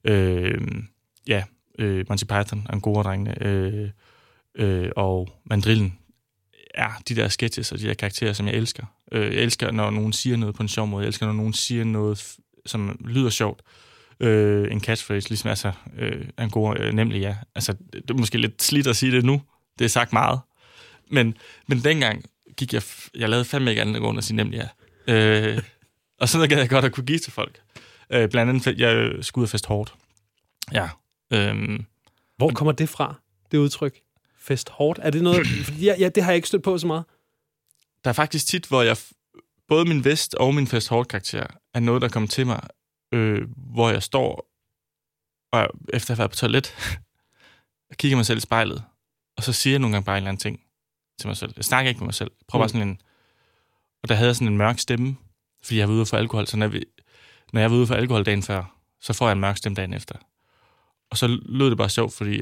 Monty Python, Angora-drengene og Mandrillen er de der sketches og de der karakterer, som jeg elsker. Jeg elsker, når nogen siger noget på en sjov måde. Jeg elsker, når nogen siger noget, som lyder sjovt. En catchphrase, ligesom altså Angora, nemlig ja. Altså, det er måske lidt slidt at sige det nu. Det er sagt meget. Men dengang gik jeg lavede fandme ikke andet end at sige nemlig ja. Og sådan gad jeg godt at kunne give til folk. Blandt andet, jeg skulle ud og feste hårdt. Ja. Hvor kommer det fra, det udtryk? Fest hårdt? Er det noget... det har jeg ikke stødt på så meget. Der er faktisk tit, hvor jeg... Både min vest og min fest hårdt karakter er noget, der kommer til mig, hvor jeg står, og efter at have været på toilet, jeg kigger mig selv i spejlet, og så siger jeg nogle gange bare en eller anden ting til mig selv. Jeg snakker ikke med mig selv. Jeg prøver bare sådan en... Og der havde jeg sådan en mørk stemme, fordi jeg var ude for alkohol. Så når jeg var ude for alkohol dagen før, så får jeg en mørk stemme dagen efter. Og så lød det bare sjovt, fordi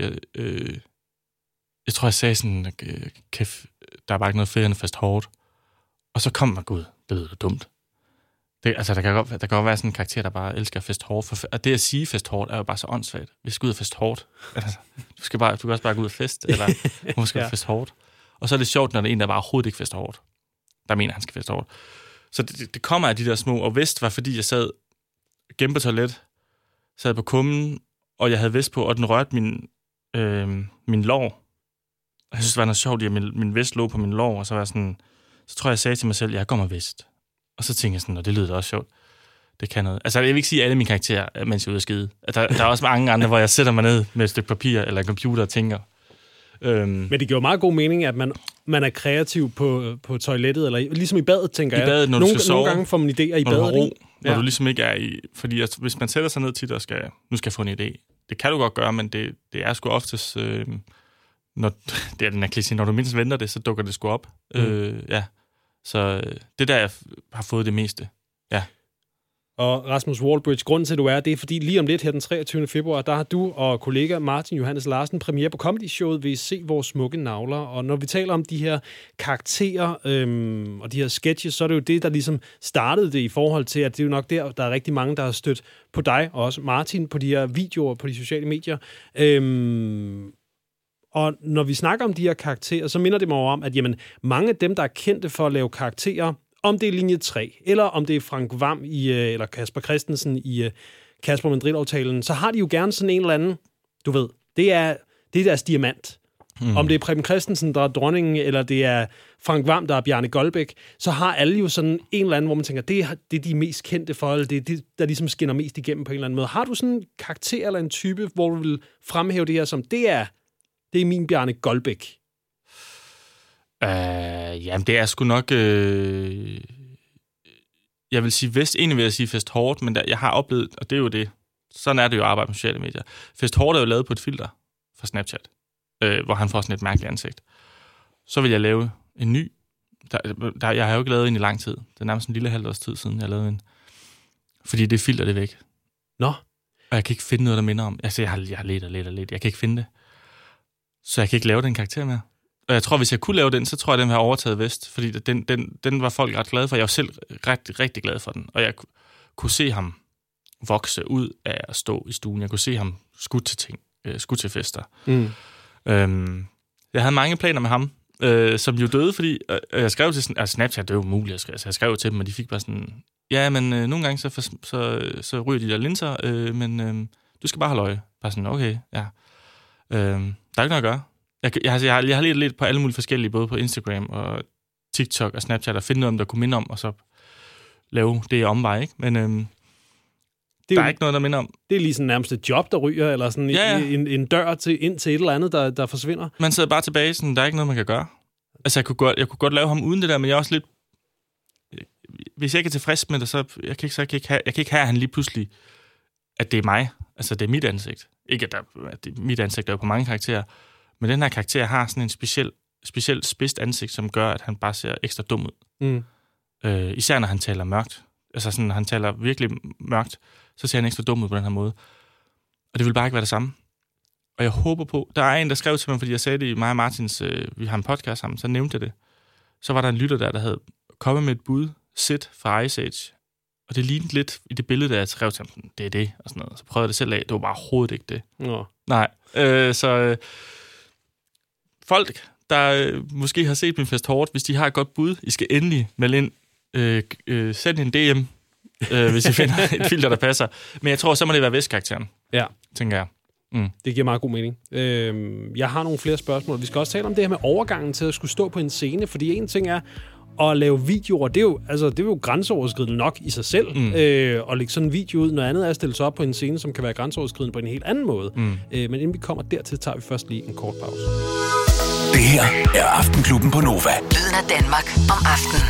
jeg tror, jeg sagde sådan, kæft, der er bare ikke noget ferie end fest hårdt. Og så kom man, gud, det lyder dumt. Der kan godt være sådan en karakter, der bare elsker fest hårdt. Og det at sige fest hårdt er jo bare så åndssvagt. Vi skal ud og fest hårdt. Altså, du kan også bare gå ud og fest, eller hun skal fest hårdt. Og så er det sjovt, når det er en, der bare overhovedet ikke fester hårdt. Der mener, han skal feste hårdt. Så det kommer af de der små. Og vest var, fordi jeg sad gennem på toilet, sad på kummen, og jeg havde vest på, og den rørte min lår. Og jeg synes, det var noget sjovt, at min vest lå på min lår, og så var sådan, så tror jeg sagde til mig selv, jeg går med vest. Og så tænkte jeg sådan, og det lyder da også sjovt. Det kan noget. Altså, jeg vil ikke sige alle mine karakterer, mens jeg er ude at skide. Der er også mange andre, hvor jeg sætter mig ned med et stykke papir eller en computer og tænker. Men det giver jo meget god mening, at man er kreativ på toilettet, eller ligesom i badet, tænker jeg. I badet, når du skal sove. Nogle gange får man idéer i badet, ikke? Når du ligesom ikke er i... Fordi hvis man sætter sig ned tit og nu skal jeg få en idé. Det kan du godt gøre, men det er sgu oftest... når du mindst venter det, så dukker det sgu op. Ja. Så det der, jeg har fået det meste. Ja. Og Rasmus Wallbridge, grunden til, at du er, det er fordi lige om lidt her den 23. februar, der har du og kollega Martin Johannes Larsen premiere på Comedy-showet ved Se Vores Smukke Navler. Og når vi taler om de her karakterer og de her sketches, så er det jo det, der ligesom startede det i forhold til, at det er jo nok der er rigtig mange, der har stødt på dig, og også Martin, på de her videoer på de sociale medier. Og når vi snakker om de her karakterer, så minder det mig om, at jamen, mange af dem, der er kendte for at lave karakterer, om det er linje 3, eller om det er Frank Hvam eller Kasper Christensen i Kasper Mandrill-aftalen, så har de jo gerne sådan en eller anden, du ved, det er deres diamant. Om det er Preben Christensen, der er dronningen, eller det er Frank Hvam, der er Bjarne Goldbæk, så har alle jo sådan en eller anden, hvor man tænker, det er de mest kendte for, eller det er det, der ligesom skinner mest igennem på en eller anden måde. Har du sådan en karakter eller en type, hvor du vil fremhæve det her som, det er min Bjarne Goldbæk? Jamen, det er sgu nok... jeg vil sige egentlig vil jeg sige fest hårdt, men jeg har oplevet, og det er jo det, sådan er det jo at arbejde med sociale medier. Fest hårdt er jo lavet på et filter fra Snapchat, hvor han får sådan et mærkeligt ansigt. Så vil jeg lave en ny. Jeg har jo ikke lavet en i lang tid. Det er nærmest en lille halvt års tid siden, jeg lavede en. Fordi det filter, det er væk. Nå. Og jeg kan ikke finde noget, der minder om. Altså, jeg har let. Jeg kan ikke finde det. Så jeg kan ikke lave den karakter mere. Og jeg tror, hvis jeg kunne lave den, så tror jeg, den ville have overtaget vest. Fordi den var folk ret glade for. Jeg var selv rigtig, rigtig glad for den. Og jeg kunne se ham vokse ud af at stå i stuen. Jeg kunne se ham skudt til ting. Skudt til fester. Jeg havde mange planer med ham, som jo døde, fordi jeg skrev til Snapchat, det er jo umuligt. Jeg skrev til dem, og de fik bare sådan, ja, men nogle gange så ryger de der linser, men du skal bare holde øje. Bare sådan, okay, ja. Der er ikke noget at gøre. Jeg har lidt på alle mulige forskellige, både på Instagram og TikTok og Snapchat, og finde noget, der kunne minde om, og så lave det omvej, ikke? Men der er ikke noget, der minder om. Det er lige sådan nærmest et job, der ryger, eller sådan en dør ind til et eller andet, der forsvinder. Man sidder bare tilbage, sådan, der er ikke noget, man kan gøre. Altså, jeg kunne godt lave ham uden det der, men jeg er også lidt... Hvis jeg ikke er tilfreds med det, så jeg kan ikke have, at han lige pludselig, at det er mig. Altså, det er mit ansigt. Ikke, at mit ansigt er jo på mange karakterer, men den her karakter har sådan en specielt spidst ansigt, som gør, at han bare ser ekstra dum ud. Især når han taler mørkt. Altså sådan, når han taler virkelig mørkt, så ser han ekstra dum ud på den her måde. Og det vil bare ikke være det samme. Og jeg håber på... Der er en, der skrev til mig, fordi jeg sagde det i mig og Martins... vi har en podcast sammen, så nævnte jeg det. Så var der en lytter der havde kommet med et bud, Sid fra Ice Age. Og det lignede lidt i det billede, der jeg skrev til ham, det er det, og sådan noget. Så prøvede jeg det selv af. Det var bare overhovedet ikke det. Nå. Nej. Folk, der måske har set min fest hårdt, hvis de har et godt bud, I skal endelig melde ind. Send en DM, hvis I finder et filter, der passer. Men jeg tror, så må det være vestkarakteren. Ja. Tænker jeg. Det giver meget god mening. Jeg har nogle flere spørgsmål. Vi skal også tale om det her med overgangen til at skulle stå på en scene, fordi en ting er at lave videoer, det er jo grænseoverskridende nok i sig selv, og lægge sådan en video ud. Noget andet er at stille sig op på en scene, som kan være grænseoverskridende på en helt anden måde. Men inden vi kommer dertil, tager vi først lige en kort pause. Det her er Aftenklubben på Nova. Lyden af Danmark om aftenen.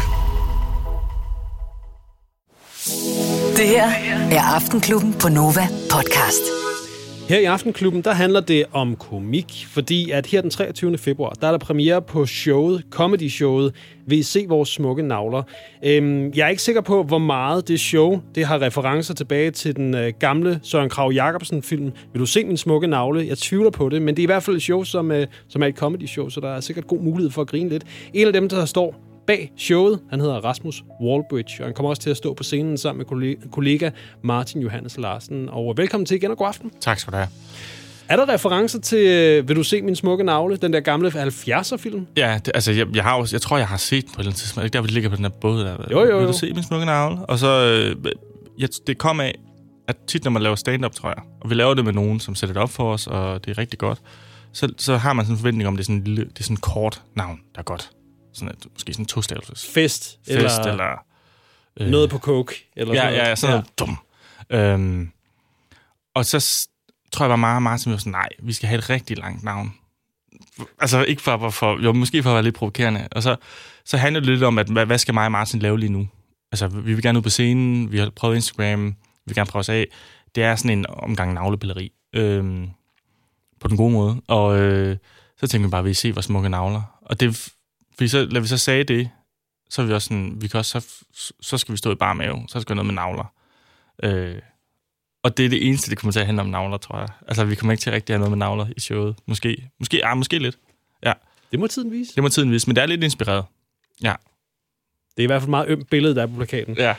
Det her er Aftenklubben på Nova podcast. Her i Aftenklubben, der handler det om komik, fordi at her den 23. februar, der er der premiere på showet, comedy-showet, Vil I se vores smukke navler. Jeg er ikke sikker på, hvor meget det show, det har referencer tilbage til den gamle Søren Kragh Jacobsen-film, Vil du se min smukke navle? Jeg tvivler på det, men det er i hvert fald et show, som er et comedy-show, så der er sikkert god mulighed for at grine lidt. En af dem, der står bag showet, han hedder Rasmus Wallbridge, og han kommer også til at stå på scenen sammen med kollega Martin Johannes Larsen. Og velkommen til igen, og god aften. Tak skal du have. Er der referencer til Vil du se min smukke navle, den der gamle 70'er-film? Ja, jeg tror, jeg har set på et eller andet tidspunkt. Ikke der, hvor de ligger på den der båd der. Jo. Vil du se min smukke navle? Og så, det kom af, at tit når man laver stand-up, tror jeg, og vi laver det med nogen, som sætter det op for os, og det er rigtig godt, så har man sådan en forventning om, det er sådan et kort navn, der er godt. Sådan et, måske sådan en tostavelses. Fest eller noget på coke. Eller ja, sådan noget dum. Og så tror jeg bare meget, som sådan, nej, vi skal have et rigtig langt navn. Altså ikke for måske for at være lidt provokerende. Og så handler det lidt om, at hvad skal mig og Martin lave lige nu? Altså, vi vil gerne ud på scenen, vi har prøvet Instagram, vi vil gerne prøve os af. Det er sådan en omgang navlepilleri. På den gode måde. Og så tænker vi bare, at vi se vores smukke navler. Og det, fordi så, lad vi så sige det, så er vi også sådan, så skal vi stå i bar mave, så skal vi noget med navler. Og det er det eneste, det kommer til at handle om navler, tror jeg. Altså, vi kommer ikke til at rigtig have noget med navler i showet. Måske lidt. Ja. Det må tiden vise. Men det er lidt inspireret. Ja. Det er i hvert fald et meget ømt billede, der er på plakaten. Ja.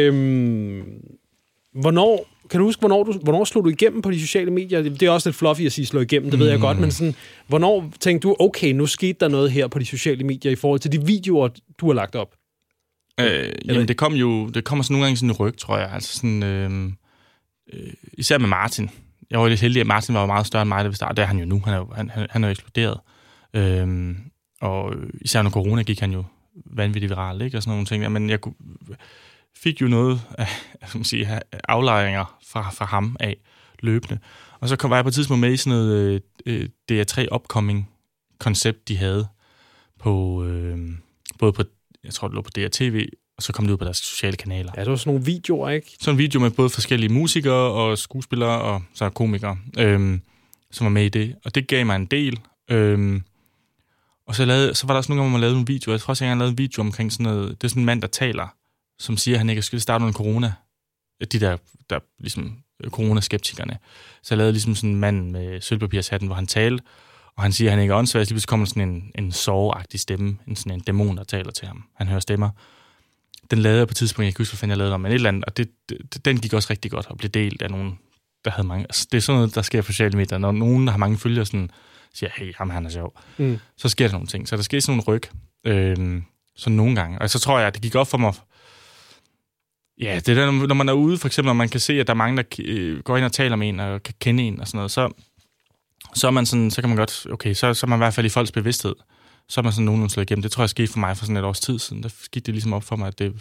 Kan du huske, hvornår slog du igennem på de sociale medier? Det er også lidt fluffy at sige slå igennem, det ved jeg godt, men sådan, hvornår tænkte du, okay, nu skete der noget her på de sociale medier i forhold til de videoer, du har lagt op? Jamen, det kommer sådan nogle gange sådan en ryg, tror jeg. Altså sådan, især med Martin. Jeg var lidt heldig, at Martin var meget større end mig, da vi startede. Det er han jo nu. Han er jo eksploderet. Og især under corona gik han jo vanvittigt viralt, ikke? Og sådan nogle ting. Men jeg fik jo noget af aflejringer fra ham af løbende. Og så var jeg på et tidspunkt med i sådan noget DR3 Upcoming-koncept, de havde på både på, jeg tror, det lå på DRTV, og så kom det ud på deres sociale kanaler. Ja, det var sådan nogle videoer, ikke? Sådan en video med både forskellige musikere og skuespillere og så komikere, som var med i det. Og det gav mig en del. Og så var der også nogle gange, hvor man lavede nogle videoer. Jeg tror også, jeg lavede en video omkring sådan noget. Det er sådan en mand, der taler, som siger, at han ikke skal starte under corona. De der ligesom coronaskeptikerne. Så jeg lavede ligesom sådan en mand med sølvpapirshatten, hvor han talte, og han siger, at han ikke er åndssvær. Så lige pludselig kommer sådan en sorgagtig stemme, sådan en dæmon, der taler til ham. Han hører stemmer. Den lavede jeg på et tidspunkt, jeg kan huske, hvad fanden jeg lavede om, men et eller andet, og den gik også rigtig godt og blev delt af nogen, der havde mange. Altså, det er sådan noget, der sker på sociale medier. Når nogen, der har mange følgere, sådan siger, hey, ham han er sjov, så sker der nogle ting. Så der sker sådan nogle ryg, sådan nogle gange. Og så tror jeg, at det gik op for mig. Ja, det er der, når man er ude, for eksempel, når man kan se, at der er mange, der går ind og taler med en, og kan kende en og sådan noget, så er man sådan, så kan man godt, okay, så er man i hvert fald i folks bevidsthed. Så er man sådan nogenlunde slået igennem. Det tror jeg skete for mig for sådan et års tid siden. Der skete det ligesom op for mig, at det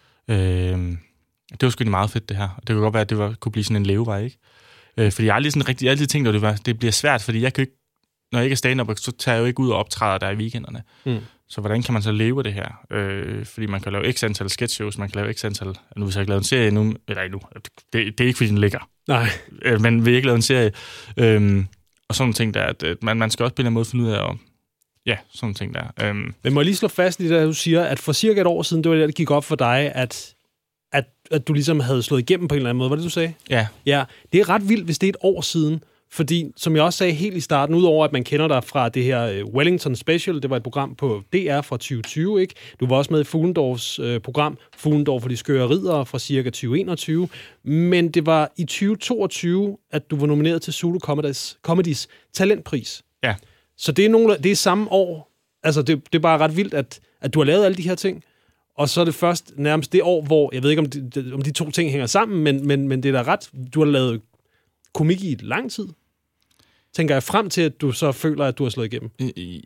var sgu meget fedt, det her. Og det kunne godt være, at det kunne blive sådan en levevej, ikke? Fordi jeg har altid tænkt, at det bliver svært, fordi jeg kan ikke, når jeg ikke er stand-up, så tager jeg jo ikke ud og optræder der i weekenderne. Så hvordan kan man så leve det her? Fordi man kan lave x antal sketchshows, man kan lave x antal. Nu har jeg ikke lavet en serie endnu. Eller endnu. Det er ikke, fordi den ligger. Nej. Men vi har ikke lavet en serie. Og sådan nogle ting der, at man skal også på en eller anden måde finde ud af, ja, sådan nogle ting der. Men må jeg lige slå fast i det, du siger, at for cirka et år siden, det var det gik op for dig, at du ligesom havde slået igennem på en eller anden måde. Var det, du sagde? Ja. Ja, det er ret vildt, hvis det er et år siden. Fordi, som jeg også sagde helt i starten, udover at man kender dig fra det her Wellington Special, det var et program på DR fra 2020, ikke? Du var også med i Fuglendorfs program, Fuglendorf for de skøre riddere fra cirka 2021. Men det var i 2022, at du var nomineret til Zulu Comedys talentpris. Ja. Så det er samme år. Altså, det er bare ret vildt, at du har lavet alle de her ting. Og så er det først nærmest det år, hvor, jeg ved ikke, om de to ting hænger sammen, men det er da ret. Du har lavet komik i lang tid. Tænker jeg frem til, at du så føler, at du har slået igennem?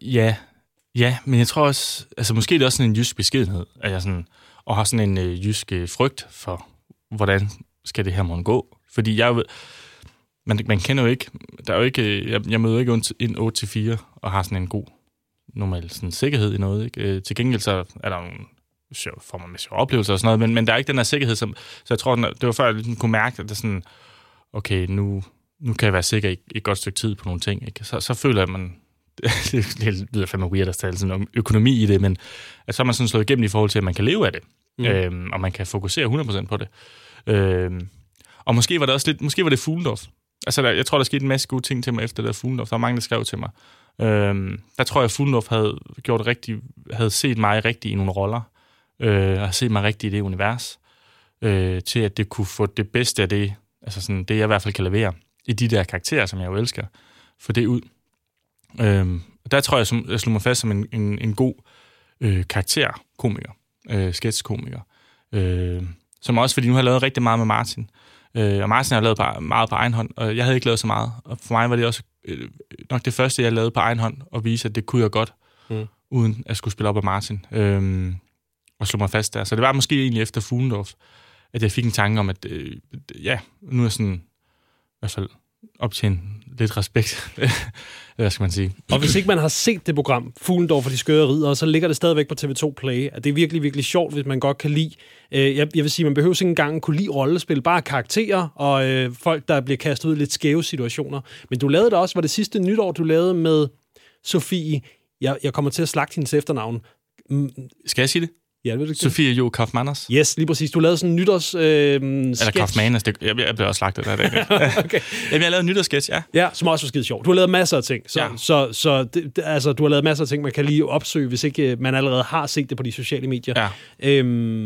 Ja, men jeg tror også, altså måske er det også sådan en jysk beskedenhed, at jeg sådan, og har sådan en jysk frygt for, hvordan skal det her måtte gå. Fordi man kender jo ikke, der er jo ikke, jeg møder ikke ind 8-4 og har sådan en god, normal sådan sikkerhed i noget. Ikke? Til gengæld så er der nogle får man med sjove oplevelser og sådan noget, men der er ikke den her sikkerhed, så jeg tror, det var før, jeg ligesom kunne mærke, at det er sådan, okay, nu kan jeg være sikker i et godt stykke tid på nogle ting. Ikke? Så føler jeg, at man, det lyder fandme weird at tale sådan om økonomi i det, men at så er man sådan slået igennem i forhold til, at man kan leve af det, og man kan fokusere 100% på det. Og måske var det også lidt, måske var det Fuglendorf. Altså, jeg tror, der skete en masse gode ting til mig efter det der Fuglendorf. Der var mange, der skrev til mig. Der tror jeg, at Fuglendorf havde set mig rigtig i nogle roller, og havde set mig rigtig i det univers, til at det kunne få det bedste af det, altså sådan det, jeg i hvert fald kan levere, i de der karakterer, som jeg jo elsker, få det ud. Der tror jeg slog mig fast som en god karakterkomiker, sketchkomiker, som også, fordi nu har jeg lavet rigtig meget med Martin, og Martin har lavet meget på egen hånd, og jeg havde ikke lavet så meget, og for mig var det også nok det første, jeg lavede på egen hånd, og vise, at det kunne jeg godt, uden at skulle spille op af Martin, og slå mig fast der. Så det var måske egentlig efter Fuglendorf, at jeg fik en tanke om, at nu er jeg sådan, i hvert fald optjent lidt respekt. Hvad skal man sige? Og hvis ikke man har set det program, Fuglendorf for de skøre riddere, så ligger det stadigvæk på TV2 Play. Det er virkelig, virkelig sjovt, hvis man godt kan lide. Jeg vil sige, man behøver ikke engang kunne lide rollespil, bare karakterer og folk, der bliver kastet ud i lidt skæve situationer. Men du lavede det også, var det sidste nytår, du lavede med Sofie. Jeg kommer til at slagte hendes efternavn. Skal jeg sige det? Ja, det Sofie Jo Kaufmanners. Yes, lige præcis. Du lavede sådan en nytårs eller Kaufmanners. Jeg blev også slagtet der. Okay. Jamen, jeg lavede en nytårssketch, ja. Ja, som også var skide sjovt. Du har lavet masser af ting. Så du har lavet masser af ting, man kan lige opsøge, hvis ikke man allerede har set det på de sociale medier. Ja.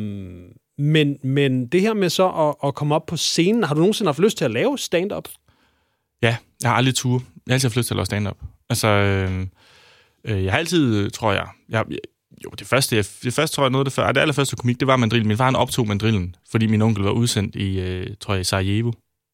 Men det her med så at komme op på scenen, har du nogensinde haft lyst til at lave stand-up? Ja, jeg har aldrig tur. Jeg har altid haft lyst til at lave stand-up. Altså, jeg har altid, tror jeg... det første tror jeg, det allerførste komik, det var mandrillen. Min far, han optog mandrillen, fordi min onkel var udsendt i, tror jeg, Sarajevo.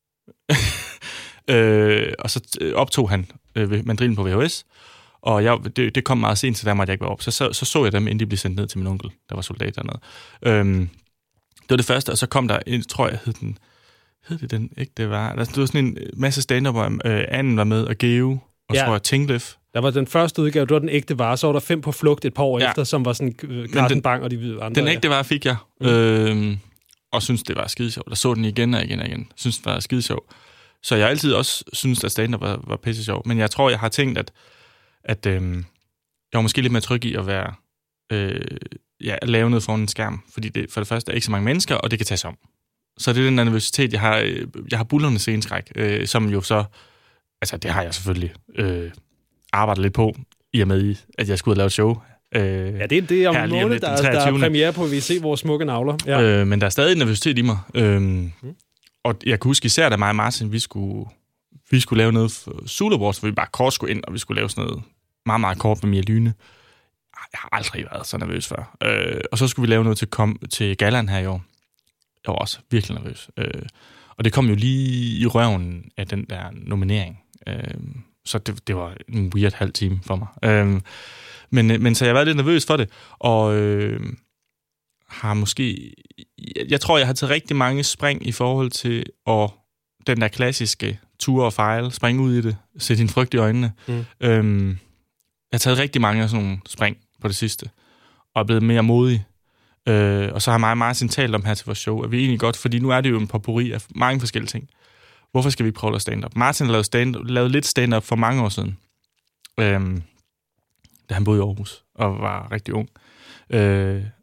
Og så optog han mandrillen på VHS, og det kom meget sent, så der måtte jeg ikke være op. Så jeg dem, inden de blev sendt ned til min onkel, der var soldat dernede. Det var det første, og så kom der en, tror jeg, hed det den ikke, det var sådan en masse stand-up, hvor Anden var med, og Geo, og tror jeg, Tinglef. Der var den første udgave, det var den ægte vare, så var der 5 på flugt et par år efter, som var sådan Carsten Bang og de andre. Den ægte vare fik jeg, og synes det var skide sjovt. Der så den igen og igen. Synes det var skide sjovt. Så jeg altid også synes, at stand-up var pisse sjovt. Men jeg tror, jeg har tænkt, at jeg var måske lidt mere tryg i at være at lave noget foran en skærm. Fordi det for det første er ikke så mange mennesker, og det kan tages om. Så det er den nervøsitet, jeg har bullerne sceneskræk, som jo så, altså det har jeg selvfølgelig arbejdet lidt på, i og med, at jeg skulle ud og lave et show. Ja, det er om en måned, der er premiere på, at vi ser vores smukke navler. Ja. Men der er stadig nervøsitet i mig. Og jeg kan huske, især da mig og Martin, vi skulle lave noget for Zulu Awards, hvor vi bare kort skulle ind, og vi skulle lave sådan noget meget, meget kort med Mia Lyne. Jeg har aldrig været så nervøs før. Og så skulle vi lave noget til gallaen her i år. Jeg var også virkelig nervøs. Og det kom jo lige i røven af den der nominering. Så det var en weird halv time for mig. Men så jeg var lidt nervøs for det, og har måske... Jeg tror, jeg har taget rigtig mange spring i forhold til den der klassiske ture og fejl, springe ud i det, sætte din frygt i øjnene. Jeg har taget rigtig mange af sådan nogle spring på det sidste, og er blevet mere modig. Og så har mig og Martin talt om her til vores show, at vi egentlig godt, fordi nu er det jo en potpourri af mange forskellige ting. Hvorfor skal vi ikke prøve at lave stand-up? Martin lavede lidt stand-up for mange år siden, da han boede i Aarhus og var rigtig ung.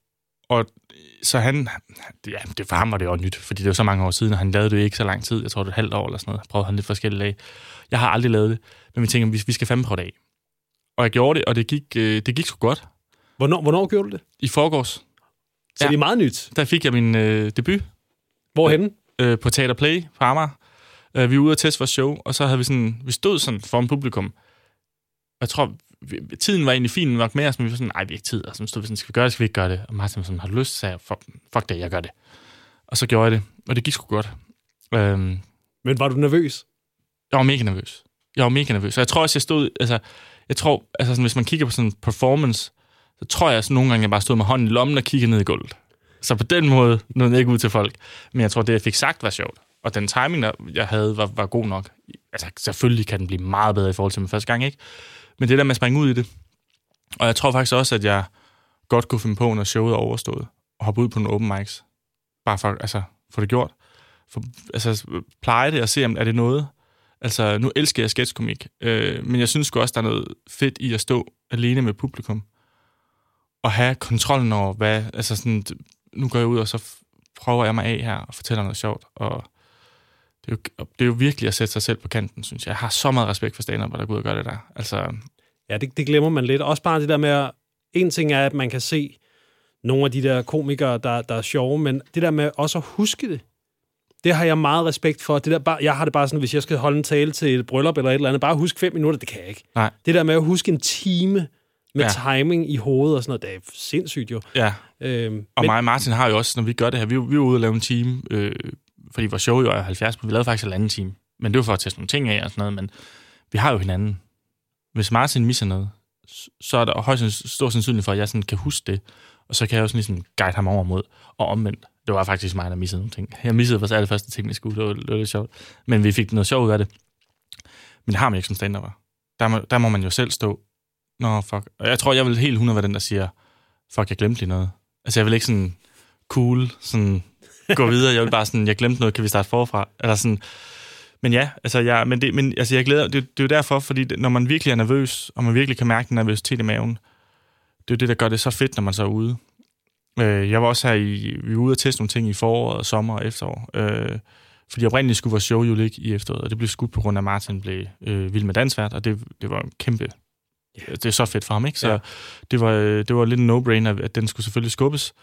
Og så han, det for ham var det jo nyt, fordi det var så mange år siden, og han lavede det ikke så lang tid. Jeg tror, det er et halvt år eller sådan noget. Prøvede han lidt forskellige dage. Jeg har aldrig lavet det, men vi tænker, vi skal fandme prøve det af. Og jeg gjorde det, og det gik sgu godt. Hvornår gjorde du det? I forgårs. Så det er meget nyt. Der fik jeg min debut. Hvorhenne? På Teater Play på Amager. Vi var ude og teste vores show, og så havde vi stod sådan foran publikum. Jeg tror, tiden var egentlig fin nok med os, men vi var sådan, nej, vi har ikke tid. Og så stod vi sådan, skal vi gøre det, skal vi ikke gøre det? Og Martin var sådan, har du lyst? Så sagde jeg, fuck det, jeg gør det. Og så gjorde jeg det, og det gik sgu godt. Men var du nervøs? Jeg var mega nervøs. Og jeg tror også, sådan, hvis man kigger på sådan en performance, så tror jeg sådan, nogle gange, jeg bare stod med hånden i lommen og kiggede ned i gulvet. Så på den måde nåede jeg ikke ud til folk. Men jeg tror, det jeg fik sagt var sjovt. Og den timing, jeg havde, var god nok. Altså, selvfølgelig kan den blive meget bedre i forhold til min første gang, ikke? Men det der med at springe ud i det. Og jeg tror faktisk også, at jeg godt kunne finde på, når showet er overstået, og hoppe ud på nogle open mics. Bare for at få det gjort. Pleje det og se, om er det noget. Altså, nu elsker jeg sketchkomik. Men jeg synes også, der er noget fedt i at stå alene med publikum. Og have kontrollen over, hvad... Altså sådan, nu går jeg ud, og så prøver jeg mig af her og fortæller noget sjovt. Og det er jo virkelig at sætte sig selv på kanten, synes jeg. Jeg har så meget respekt for stand-up, der går ud og gør det der. Altså... Ja, det glemmer man lidt. Også bare det der med... En ting er, at man kan se nogle af de der komikere, der er sjove, men det der med også at huske det, det har jeg meget respekt for. Det der, jeg har det bare sådan, hvis jeg skal holde en tale til et bryllup eller et eller andet, bare huske 5 minutter, det kan jeg ikke. Nej. Det der med at huske en time med timing i hovedet og sådan noget, det er sindssygt jo. Ja, og mig og Martin har jo også, når vi gør det her, vi er ude og lave en time, fordi vores show jo er 70, men vi lavede faktisk en anden time. Men det var for at teste nogle ting af og sådan noget, men vi har jo hinanden. Hvis Martin misser noget, så er der højst stor sandsynlighed for, at jeg sådan kan huske det, og så kan jeg jo sådan ligesom guide ham over mod, og omvendt. Det var faktisk mig, der missede nogle ting. Jeg missede vores allerførste ting, det var lidt sjovt. Men vi fik noget sjovt ud af det. Men det har man ikke som stand-upper. Der må man jo selv stå. Nå, fuck. Og jeg tror, jeg vil helt 100 være den, der siger, fuck, jeg glemte lige noget. Altså, jeg vil ikke sådan cool, sådan gå videre. Jeg vil bare sådan, jeg glemte noget, kan vi starte forfra? Eller sådan. Men ja, altså, jeg glæder. Det er jo derfor, fordi når man virkelig er nervøs, og man virkelig kan mærke den nervøsitet i maven, det er jo det, der gør det så fedt, når man så er ude. Jeg var også her vi var ude og teste nogle ting i foråret og sommer og efterår. Fordi oprindeligt skulle vores show jo ligge i efteråret, og det blev skudt på grund af, at Martin blev vild med dansvært, og det var en kæmpe... Det er så fedt for ham, ikke? Så det var lidt en no-brainer, at den skulle selvfølgelig skubbes.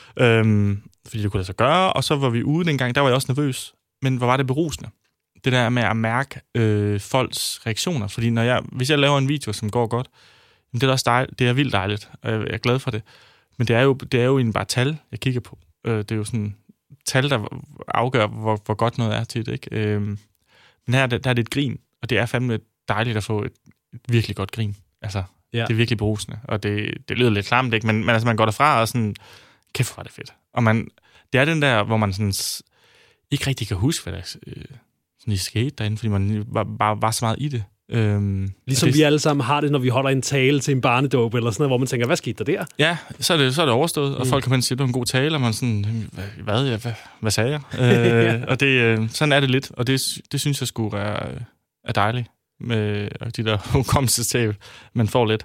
Fordi det kunne lade sig gøre, og så var vi ude dengang, der var jeg også nervøs. Men hvor var det berusende? Det der med at mærke folks reaktioner. Fordi hvis jeg laver en video, som går godt, det er også dejligt, det er vildt dejligt, og jeg er glad for det. Men det er jo egentlig bare tal, jeg kigger på. Det er jo sådan tal, der afgør, hvor godt noget er til det, ikke? Men her der er det et grin, og det er fandme dejligt at få et virkelig godt grin. Altså, det er virkelig berusende, og det lyder lidt klamt, ikke? Men altså, man går derfra og sådan, kæft, hvor er det fedt. Og det er den der, hvor man sådan ikke rigtig kan huske, hvad der sådan skete derinde, fordi man bare var så meget i det. Ligesom vi alle sammen har det, når vi holder en tale til en barnedåb eller sådan noget, hvor man tænker, hvad skete der? Ja, så er det overstået, og folk kommer ind og siger, det var en god tale, og man sådan, hvad sagde jeg? Og sådan er det lidt, og det synes jeg skulle er dejligt, med de der hukommelsestab, man får lidt.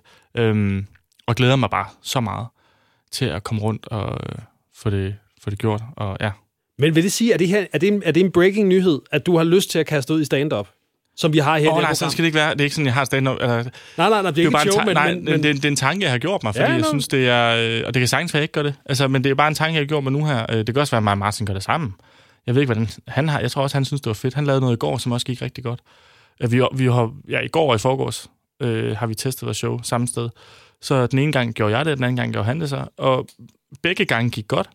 Og glæder mig bare så meget til at komme rundt og få det gjort, og ja. Men vil det sige, er det en breaking nyhed, at du har lyst til at kaste ud i stand-up? Som vi har her. Nej, så skal det ikke være. Det er ikke sådan, jeg har stand-up. Nej, det er ikke et show, men det er en tanke, jeg har gjort mig, fordi jeg synes, det er... Og det kan sagtens være, jeg ikke gør det. Altså, men det er bare en tanke, jeg har gjort mig nu her. Det kan også være, at mig og Martin gør det sammen. Jeg ved ikke, hvordan han har... Jeg tror også, han synes, det var fedt. Han lavede noget i går, som også gik rigtig godt. Vi har i går og i forgårs har vi testet vores show samme sted. Så den ene gang gjorde jeg det, den anden gang gjorde han det så. Og begge gange gik godt.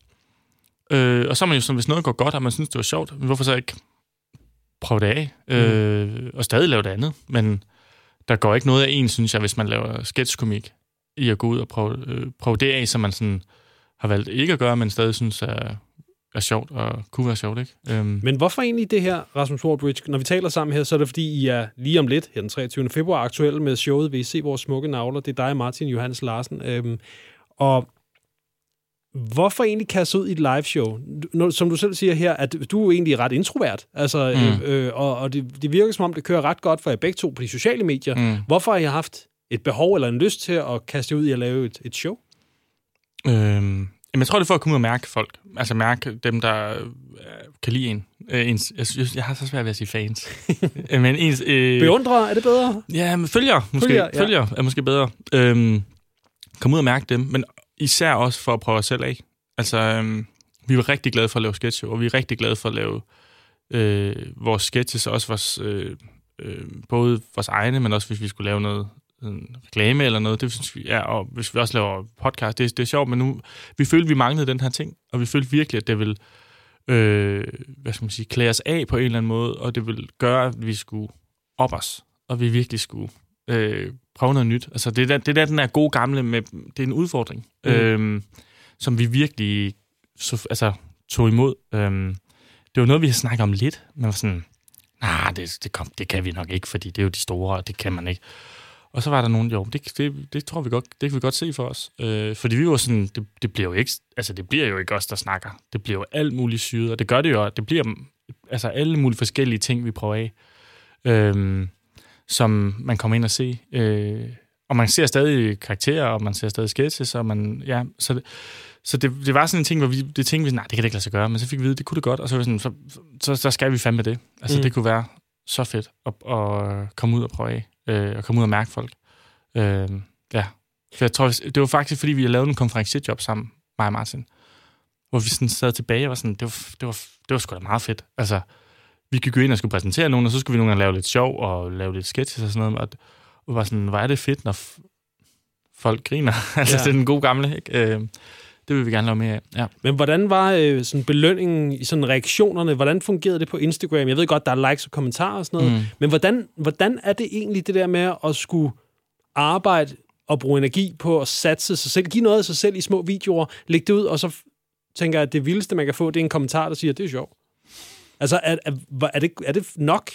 Og så er man jo sådan, hvis noget går godt, og man synes, det var sjovt, hvorfor så ikke prøve det af, og stadig lave det andet. Men der går ikke noget af en, synes jeg, hvis man laver sketchkomik, i at gå ud og prøve det af, som man sådan har valgt ikke at gøre, men stadig synes er sjovt og kunne være sjovt, ikke? Men hvorfor egentlig det her, Rasmus Wallbridge? Når vi taler sammen her, så er det fordi, I er lige om lidt, her den 23. februar, aktuelle med showet Vil I se vores smukke navler? Det er dig, Martin Johannes Larsen. Og hvorfor egentlig kaste ud i et liveshow? Som du selv siger her, at du er egentlig ret introvert. Altså, og det virker som om, det kører ret godt for jer begge to på de sociale medier. Hvorfor har I haft et behov eller en lyst til at kaste ud i at lave et show? Jamen, jeg tror, det er for at komme ud og mærke folk. Altså mærke dem, der kan lide en. Jeg har så svært ved at sige fans. Men ens... Beundrer, er det bedre? Ja, men følger måske. Følger er måske bedre. Kom ud og mærke dem, men især også for at prøve os selv af. Altså, vi var rigtig glade for at lave sketch, og vi er rigtig glade for at lave vores sketches, også vores, både vores egne, men også hvis vi skulle lave noget en reklame eller noget, det synes vi er, og hvis vi også laver podcast, det er sjovt, men nu, vi følte, vi manglede den her ting, og vi følte virkelig, at det ville, hvad skal man sige, klæde os af på en eller anden måde, og det ville gøre, at vi skulle op os, og vi virkelig skulle prøve noget nyt. Altså, det er den der gode gamle, med, det er en udfordring, som vi virkelig tog imod. Det var noget, vi havde snakket om lidt, men var sådan, det kan vi nok ikke, fordi det er jo de store, og det kan man ikke. Og så var der nogen, det tror vi godt, det kan vi godt se for os. Fordi vi var sådan, det bliver jo ikke, altså det bliver jo ikke os, der snakker. Det bliver jo alt muligt syret, og det gør det jo, det bliver altså alle mulige forskellige ting, vi prøver af, som man kommer ind og se. Og man ser stadig karakterer, og man ser stadig sketches, og man, ja, så det var sådan en ting, hvor det tænkte vi, nej, det kan det ikke lade sig gøre, men så fik vi vide, det kunne det godt, og så var vi sådan, så skal vi fandme det. Altså det kunne være så fedt at komme ud og prøve af. Og komme ud og mærke folk. Ja. For jeg tror, det var faktisk, fordi vi havde lavet en konferencierjob sammen, mig og Martin, hvor vi sådan sad tilbage og var sådan, det var sgu da meget fedt. Altså, vi gik jo ind og skulle præsentere nogen, og så skulle vi nogle gange lave lidt sjov og lave lidt sketches og sådan noget, og var sådan, hvor er det fedt, når folk griner. Altså, det er den gode gamle, ikke? Det vil vi gerne lave mere af. Ja. Men hvordan var sådan belønningen i sådan reaktionerne? Hvordan fungerede det på Instagram? Jeg ved godt, der er likes og kommentarer og sådan noget. Men hvordan er det egentlig det der med at skulle arbejde og bruge energi på at satse sig selv, give noget af sig selv i små videoer, lægge det ud, og så tænker jeg, at det vildeste, man kan få, det er en kommentar, der siger, at det er sjovt. Altså, er det nok?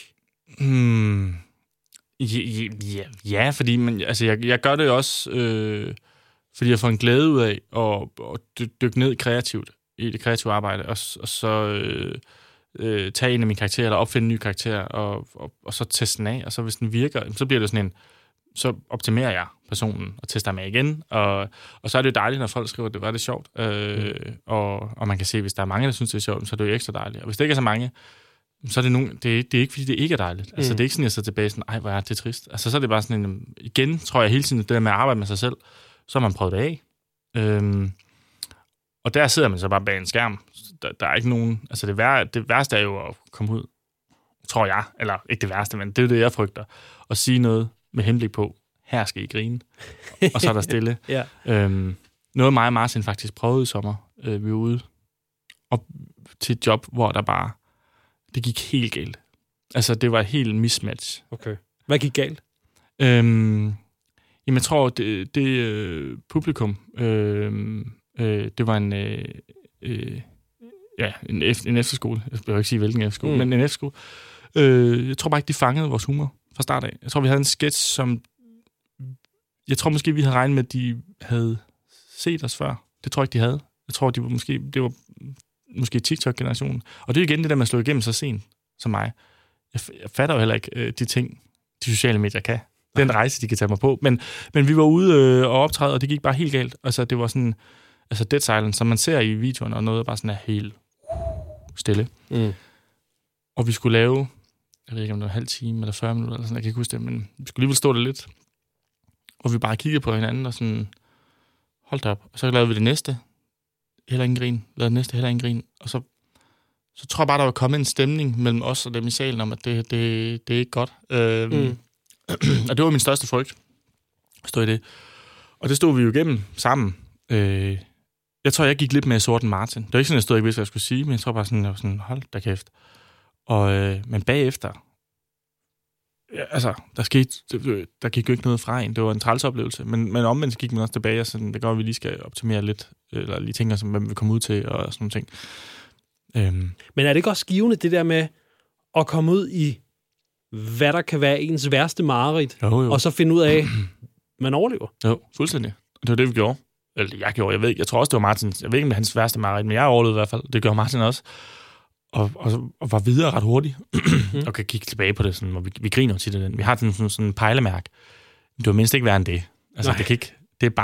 Ja, fordi altså, jeg gør det jo også... fordi jeg får en glæde ud af at dykke ned kreativt i det kreative arbejde, og så tage en af mine karakterer, eller opfinde en ny karakter, og så teste den af, og så hvis den virker, så bliver det sådan så optimerer jeg personen, og tester mig igen, og så er det jo dejligt, når folk skriver, at det var det sjovt, og man kan se, hvis der er mange, der synes, det er sjovt, så er det jo ekstra dejligt, og hvis det ikke er så mange, så er det er ikke, fordi det ikke er dejligt. Altså, det er ikke sådan, jeg sidder tilbage sådan, ej, hvor er det trist. Altså, så er det bare sådan en, igen, tror jeg hele tiden, det der med at arbejde med sig selv, så har man prøvet det af. Og der sidder man så bare bag en skærm. Der er ikke nogen... Altså det værste er jo at komme ud, tror jeg. Eller ikke det værste, men det er det, jeg frygter. At sige noget med henblik på, her skal I grine. Og så er der stille. Ja. Noget mig og Martin faktisk prøvede i sommer. Vi var ude og til et job, hvor der bare... Det gik helt galt. Altså, det var et helt mismatch. Okay. Hvad gik galt? Jamen, jeg tror, det publikum, det var en efterskole. Jeg vil ikke sige, hvilken efterskole, men en efterskole. Jeg tror bare ikke, de fangede vores humor fra start af. Jeg tror, vi havde en sketch, som... Jeg tror måske, vi havde regnet med, at de havde set os før. Det tror jeg ikke, de havde. Jeg tror, det var måske TikTok-generationen. Og det er igen det der med at slå igennem så sent som mig. Jeg fatter jo heller ikke de ting, de sociale medier kan. Den rejse, de kan tage mig på. Men vi var ude og optræde, og det gik bare helt galt. Altså, det var sådan... Altså, dead silence, som man ser i videoen, og noget bare sådan er helt stille. Og vi skulle lave... Jeg ved ikke, om det var en halv time eller 40 minutter, eller sådan, jeg kan ikke huske det, men vi skulle alligevel stå der lidt. Og vi bare kiggede på hinanden, og sådan... Hold op. Og så lavede vi det næste. Heller ingen grin. Lavede det næste, heller ingen grin. Og så tror jeg bare, der var kommet en stemning mellem os og dem i salen, om at det er ikke godt. Og det var min største frygt, at stå i det. Og det stod vi jo igennem sammen. Jeg tror, jeg gik lidt mere sort end Martin. Det var ikke sådan, jeg stod ikke vidste, hvad jeg skulle sige, men jeg tror bare sådan, jeg var sådan, hold da kæft. Men bagefter, altså, der gik jo ikke noget fra en. Det var en trælsoplevelse. Men omvendt gik man også tilbage, og sådan, det gør, at vi lige skal optimere lidt, eller lige tænke os, hvem vi kommer ud til, og sådan nogle ting. Men er det ikke også givende, det der med at komme ud i, hvad der kan være ens værste mareridt, jo. Og så finde ud af, man overlever? Jo, fuldstændig. Det var det, vi gjorde. Eller jeg gjorde, jeg tror også, det var Martin. Jeg ved ikke, om det er hans værste mareridt, men jeg overlevede i hvert fald. Det gjorde Martin også. Og var videre ret hurtigt. Og kan kigge tilbage på det, sådan, og vi griner jo tit af den. Vi har sådan en pejlemærke. Det var mindst ikke værre end det. Altså, det er barn.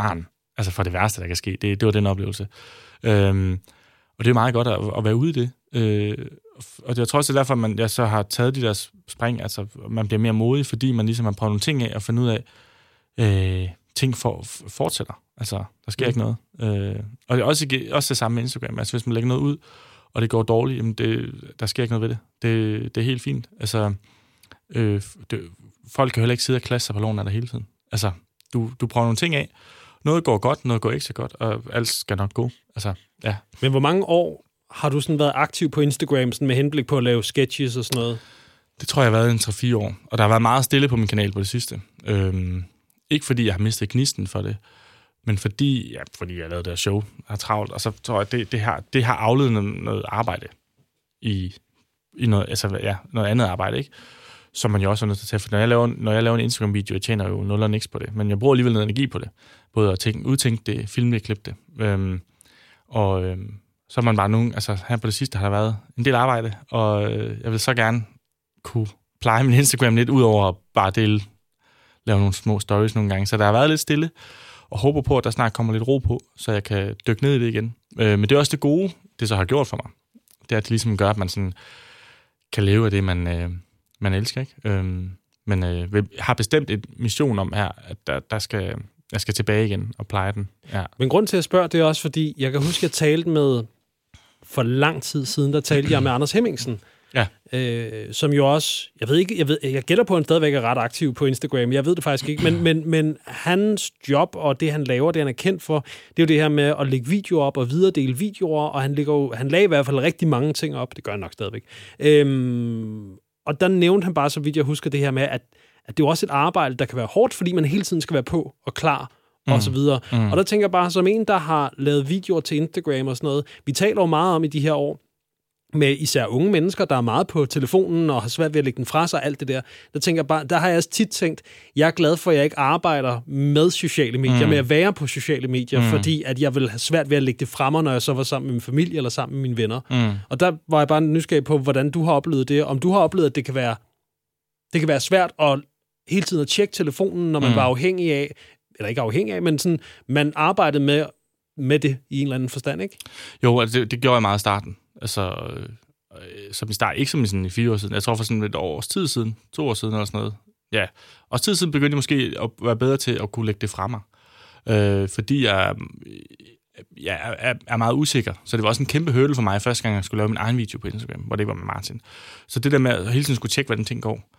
altså for det værste, der kan ske. Det var den oplevelse. Og det er meget godt at være ude i det. Og jeg tror også, det er derfor, jeg så har taget de der spring. Altså, man bliver mere modig, fordi man ligesom har prøvet nogle ting af og fundet ud af, ting fortsætter. Altså, der sker ikke noget. Og det er også det samme med Instagram. Altså, hvis man lægger noget ud, og det går dårligt, jamen der sker ikke noget ved det. Det er helt fint. Altså, folk kan heller ikke sidde og klasse sig på loven af dig hele tiden. Altså, du prøver nogle ting af. Noget går godt, noget går ikke så godt, og alt skal nok gå. Altså, ja. Men hvor mange år har du sådan været aktiv på Instagram sådan med henblik på at lave sketches og sådan noget? Det tror jeg har været 3-4 år. Og der har været meget stille på min kanal på det sidste. Ikke fordi jeg har mistet gnisten for det, men fordi jeg lavede det show, har travlt. Og så tror jeg, det har afledt noget arbejde i noget, altså, ja, noget andet arbejde, ikke? Som man jo også er nødt til at tage. For når jeg laver en Instagram-video, jeg tjener jo 0 og niks på det. Men jeg bruger alligevel noget energi på det. Både at udtænke det, filme det, klippe det. Så er man bare nogen, altså her på det sidste har der været en del arbejde, og jeg vil så gerne kunne pleje min Instagram lidt, ud over at bare lave nogle små stories nogle gange. Så der har været lidt stille, og håber på, at der snart kommer lidt ro på, så jeg kan dykke ned i det igen. Men det er også det gode, det så har gjort for mig. Det er, at det ligesom gør, at man sådan kan leve af det, man elsker, ikke? Men jeg har bestemt et mission om her, at jeg skal tilbage igen og pleje den. Ja. Men grund til at spørge, det er også fordi, jeg kan huske, at jeg talte med, for lang tid siden, der talte jeg med Anders Hemmingsen. Ja. Som jo også, jeg gætter på, at han stadigvæk er ret aktiv på Instagram. Jeg ved det faktisk ikke, men hans job og det, han laver, det han er kendt for, det er jo det her med at lægge videoer op og videredele videoer, og han lagde i hvert fald rigtig mange ting op. Det gør han nok stadigvæk. Og der nævnte han bare, så vidt jeg husker, det her med, at det er også et arbejde, der kan være hårdt, fordi man hele tiden skal være på og klar, og så videre. Og der tænker jeg bare, som en, der har lavet videoer til Instagram og sådan noget, vi taler jo meget om i de her år, med især unge mennesker, der er meget på telefonen og har svært ved at lægge den fra sig, alt det der. Der tænker jeg bare, der har jeg også tit tænkt, jeg er glad for, at jeg ikke arbejder med sociale medier, med at være på sociale medier, fordi at jeg vil have svært ved at lægge det fra mig, når jeg så var sammen med min familie eller sammen med mine venner. Og der var jeg bare nysgerrig på, hvordan du har oplevet det, om du har oplevet, at det kan være svært at hele tiden at tjekke telefonen, når man var afhængig af, eller ikke afhængig af, men sådan, man arbejdede med det i en eller anden forstand, ikke? Jo, altså det gjorde jeg meget i starten. Altså, som i start, ikke som i sådan i 4 år siden. Jeg tror for sådan et års tid siden, 2 år siden eller sådan noget. Ja, og tid siden begyndte jeg måske at være bedre til at kunne lægge det fra mig. Fordi jeg er meget usikker. Så det var også en kæmpe hurdle for mig, første gang jeg skulle lave min egen video på Instagram, hvor det var med Martin. Så det der med at hele tiden skulle tjekke, hvordan ting går.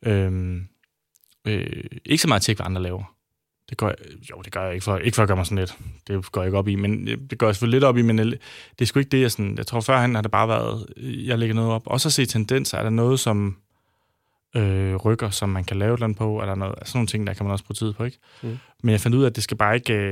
Ikke så meget at tjekke, hvad andre laver. Det gør jeg ikke for at gøre mig sådan lidt. Det går jeg ikke op i, men det går jeg selvfølgelig lidt op i, men det er sgu ikke det, jeg tror førhen har det bare været, jeg lægger noget op. Også at se tendenser, er der noget, som rykker, som man kan lave den på, eller noget, sådan nogle ting, der kan man også bruge tid på, ikke? Men jeg fandt ud af, at det skal bare ikke,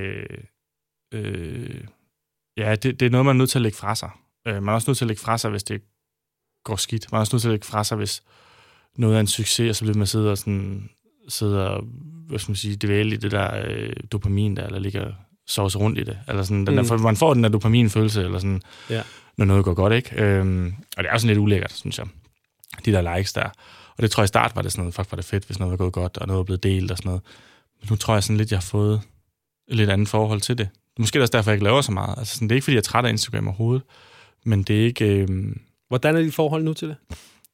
det er noget, man er nødt til at lægge fra sig. Man er også nødt til at lægge fra sig, hvis det går skidt. Man er også nødt til at lægge fra sig, hvis noget er en succes, og så bliver man sidder hvad skal man sige, dvæle i det der dopamin der, eller ligger sovs rundt i det. Eller sådan, man får den der dopaminfølelse, eller sådan, når noget går godt, ikke? Og det er også sådan lidt ulækkert, synes jeg. De der likes der. Og det tror jeg i start var det sådan noget, fuck var det fedt, hvis noget var gået godt, og noget var blevet delt og sådan noget. Men nu tror jeg sådan lidt, jeg har fået et lidt andet forhold til det. Måske også derfor, jeg ikke laver så meget. Altså sådan, det er ikke, fordi jeg er træt af Instagram overhovedet, men det er ikke... Hvordan er dit forhold nu til det?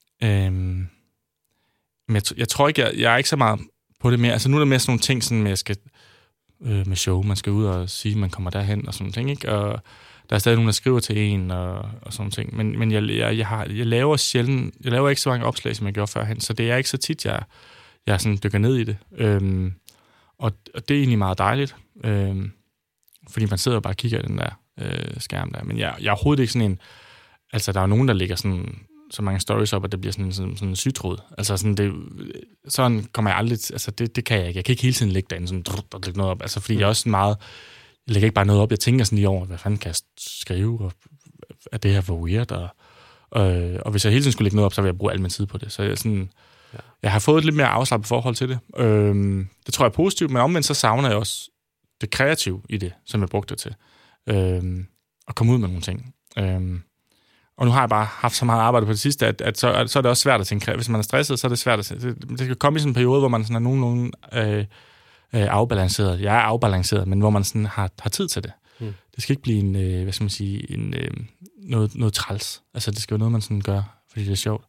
Men jeg tror ikke, jeg er ikke så meget på det mere. Altså nu er der mere sådan nogle ting, sådan med show, man skal ud og sige, at man kommer derhen og sådan nogle ting, ikke? Og der er stadig nogen, der skriver til en og sådan nogle ting. Men jeg laver sjældent, jeg laver ikke så mange opslag, som jeg gjorde førhen, så det er ikke så tit, jeg sådan dykker ned i det. Og det er egentlig meget dejligt, fordi man sidder og bare kigger i den der skærm der. Men jeg er overhovedet ikke sådan en... Altså, der er jo nogen, der ligger sådan så mange stories op, at det bliver sådan en sygtråd. Altså, sådan kommer jeg aldrig... Altså, det kan jeg ikke. Jeg kan ikke hele tiden lægge derinde sådan, og lægge noget op. Altså, fordi jeg er også sådan meget... Jeg lægger ikke bare noget op. Jeg tænker sådan lige over, hvad fanden kan jeg skrive? Og er det her for weird? Og hvis jeg hele tiden skulle lægge noget op, så vil jeg bruge al min tid på det. Så jeg har fået et lidt mere afslappet forhold til det. Det tror jeg er positivt, men omvendt så savner jeg også det kreative i det, som jeg brugte det til. At komme ud med nogle ting. Og nu har jeg bare haft så meget arbejde på det sidste, at så er det også svært at tænke. Hvis man er stresset, så er det svært at tænke. Det skal komme i sådan en periode, hvor man sådan er nogenlunde afbalanceret. Jeg er afbalanceret, men hvor man sådan har tid til det. Det skal ikke blive noget træls. Altså, det skal være noget, man sådan gør, fordi det er sjovt.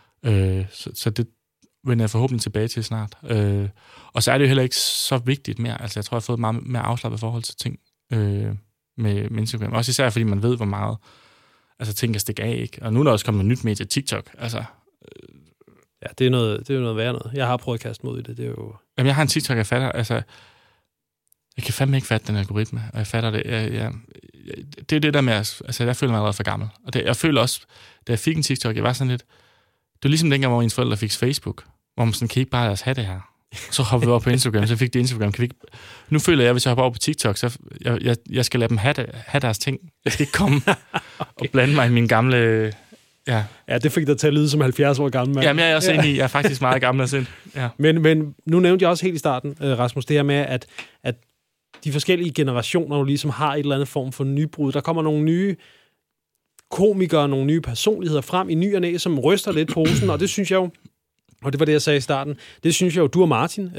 Så det vender jeg forhåbentlig tilbage til snart. Og så er det jo heller ikke så vigtigt mere. Altså, jeg tror, jeg har fået meget mere afslappet forhold til ting med Instagram. Også især, fordi man ved, hvor meget ting kan stikke af, ikke? Og nu er der også kommet noget nyt medie, TikTok. Altså, ja, det er jo noget værre noget. Jeg har prøvet at kaste mod i det. Det er jo... Jamen, jeg har en TikTok, jeg fatter. Altså, jeg kan fandme ikke fatte den algoritme, og jeg fatter det. Det er det der med, altså, jeg føler mig allerede for gammel. Og jeg føler også, da jeg fik en TikTok, jeg var sådan lidt... Det var ligesom dengang, hvor ens forældre fik Facebook, hvor man sådan, kan I ikke bare lade os have det her? Så hoppede vi over på Instagram, så fik de Instagram. Kan vi ikke... Nu føler jeg, hvis jeg hopper over på TikTok, så jeg skal lade dem have deres ting. Jeg skal ikke komme og blande mig i min gamle... Ja, det fik dig til at lyde som 70 år gammel mand. Jamen, jeg er også enig i. Jeg er faktisk meget gammel af sind. Ja. Men nu nævnte jeg også helt i starten, Rasmus, det her med, at de forskellige generationer jo ligesom har et eller andet form for nybrud. Der kommer nogle nye komikere, nogle nye personligheder frem i ny og næ, som ryster lidt posen, og det synes jeg jo, og det var det, jeg sagde i starten, det synes jeg jo, du og Martin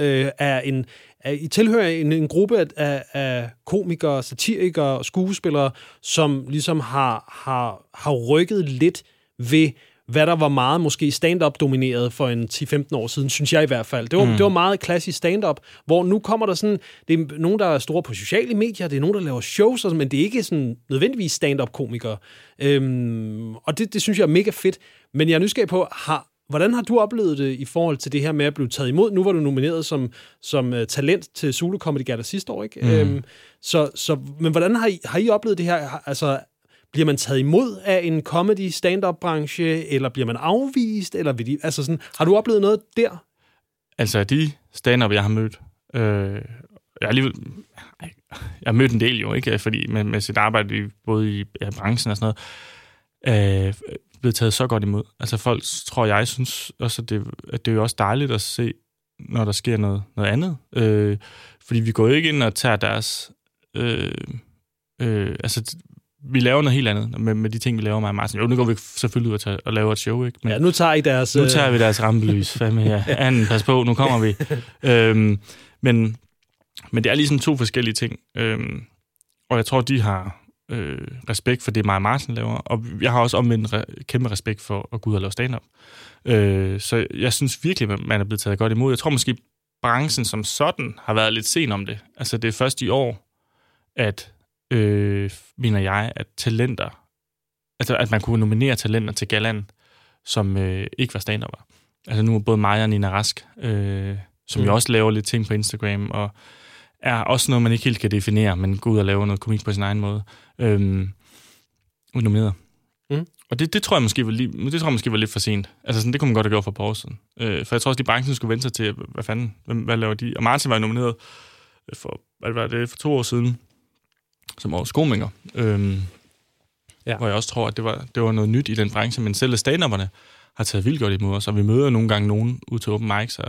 I tilhører en gruppe af komikere, satirikere og skuespillere, som ligesom har rykket lidt ved, hvad der var meget måske stand-up-domineret for en 10-15 år siden, synes jeg i hvert fald. Det var meget klassisk stand-up, hvor nu kommer der sådan, det er nogen, der er store på sociale medier, det er nogen, der laver shows, men det er ikke sådan nødvendigvis stand-up-komikere. Og det synes jeg er mega fedt. Men jeg er nysgerrig på, hvordan har du oplevet det i forhold til det her med at blive taget imod? Nu var du nomineret som talent til Zulu Comedy Gala sidste år, ikke? Men hvordan har I oplevet det her? Altså, bliver man taget imod af en comedy stand-up-branche, eller bliver man afvist? Eller har du oplevet noget der? Altså, de stand-up, jeg har mødt, jeg har mødt en del jo, ikke? Fordi med sit arbejde både i branchen og sådan noget, blevet taget så godt imod. Altså folk, tror jeg, synes også, at det er jo også dejligt at se, når der sker noget andet. Fordi vi går jo ikke ind og tager deres... vi laver noget helt andet med de ting, vi laver med Martin. Jo, nu går vi selvfølgelig ud og laver et show, ikke? Men nu tager I deres... Nu tager vi deres rampelys. Anden, pas på, nu kommer vi. Men det er ligesom to forskellige ting. Og jeg tror, de har respekt for det, mig og Martin laver. Og jeg har også omvendt kæmpe respekt for at gå ud og lave stand-up. Så jeg synes virkelig, at man er blevet taget godt imod. Jeg tror måske, branchen som sådan har været lidt sen om det. Altså, det er først i år, at mener jeg, at talenter, altså at man kunne nominere talenter til gallaen, som ikke var stand-upper. Altså nu er både mig og Nina Rask, som jo også laver lidt ting på Instagram, og er også noget, man ikke helt kan definere, men går ud og laver noget komik på sin egen måde. Nomineret. Og det tror jeg måske var lidt for sent. Altså sådan, det kunne man godt have gjort for et par år siden. For jeg tror også, de branchen skulle vente sig til, hvad laver de? Og Martin var jo nomineret for 2 år siden, som årets komiker. Hvor jeg også tror, at det var noget nyt i den branche, men selv stand-upperne har taget vildt godt imod os, og vi møder nogle gange nogen ud til open mics,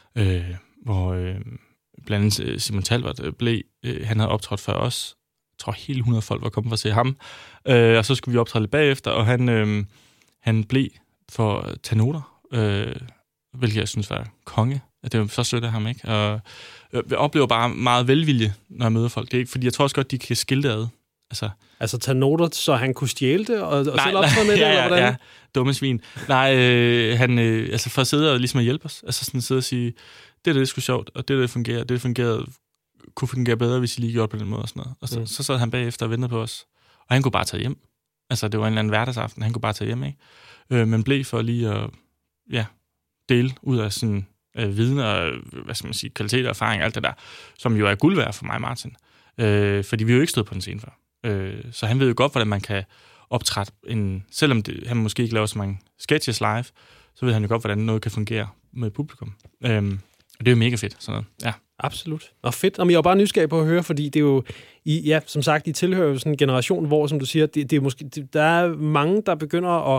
hvor blandt andet Simon Talbot han havde optrådt før os. Jeg tror, hele 100 folk var kommet for at se ham. Og så skulle vi optræde lidt bagefter, og han blev for Tanoter, hvilket jeg synes var konge. Det var så sødt af ham, ikke? Og jeg oplever bare meget velvilje, når jeg møder folk. Det er ikke, fordi jeg tror også godt, de kan skille det ad. Altså tage noter, så han kunne stjæle det, og selv optræde med det, eller hvordan? Ja, dumme svin. Nej, han for at sidde og ligesom at hjælpe os. Altså sådan sidde og sige, det er sgu sjovt, og det fungerer. Det kunne fungere bedre, hvis I lige gjorde på den måde og sådan noget. Og så sad han bagefter og ventede på os. Og han kunne bare tage hjem. Altså, det var en eller anden hverdagsaften, han kunne bare tage hjem, ikke? Men blev for lige at dele ud af sådan viden og, hvad skal man sige, kvalitet og erfaring, alt det der, som jo er guld værd for mig og Martin. Fordi vi jo ikke stod på den scene før. Så han ved jo godt, hvordan man kan optræde selvom han måske ikke laver så mange sketches live, så ved han jo godt, hvordan noget kan fungere med publikum. Og det er jo mega fedt, sådan noget. Ja. Absolut. Og fedt. Og jeg er bare nysgerrig på at høre, fordi det er jo, som sagt, I tilhører jo sådan en generation, hvor, som du siger, det er måske, der er mange, der begynder at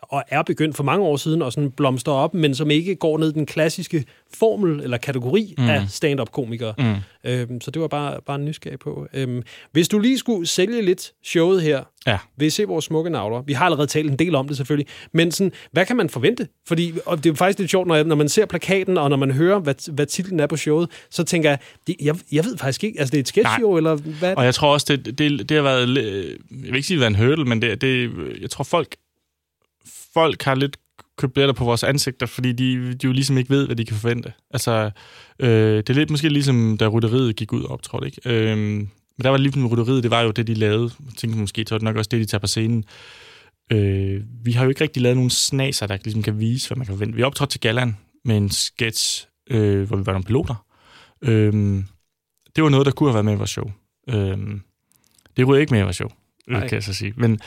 og er begyndt for mange år siden og sådan blomster op, men som ikke går ned i den klassiske formel eller kategori af stand-up-komikere. Så det var bare en nysgerrig på. Hvis du lige skulle sælge lidt showet her, vil I se vores smukke navler. Vi har allerede talt en del om det selvfølgelig, men sådan, hvad kan man forvente? Fordi og det er faktisk lidt sjovt, når man ser plakaten, og når man hører, hvad titlen er på showet, så tænker jeg ved faktisk ikke, altså det er et sketchshow, eller hvad? Og jeg tror også, det har været, jeg vil ikke sige, det har været en hurdle, men jeg tror, folk har lidt købt billetter på vores ansigter, fordi de jo ligesom ikke ved, hvad de kan forvente. Altså, det er lidt måske ligesom, da rytteriet gik ud og optrådte, ikke? Men der var lige med rytteriet, det var jo det, de lavede. Jeg tænker måske, så er det nok også det, de tager på scenen. Vi har jo ikke rigtig lavet nogen snaser, der ligesom kan vise, hvad man kan forvente. Vi optrådte til Gallaen med en sketch, hvor vi var nogle piloter. Det var noget, der kunne have været med i vores show. Det ryger ikke med i vores show, kan jeg så sige. Men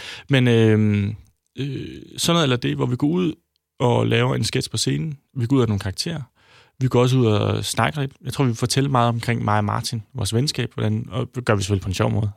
sådan noget eller det, hvor vi går ud og laver en sketch på scenen. Vi går ud af nogle karakterer. Vi går også ud og snakker lidt. Jeg tror, vi vil fortælle meget omkring mig og Martin, vores venskab, og det gør vi selvfølgelig på en sjov måde.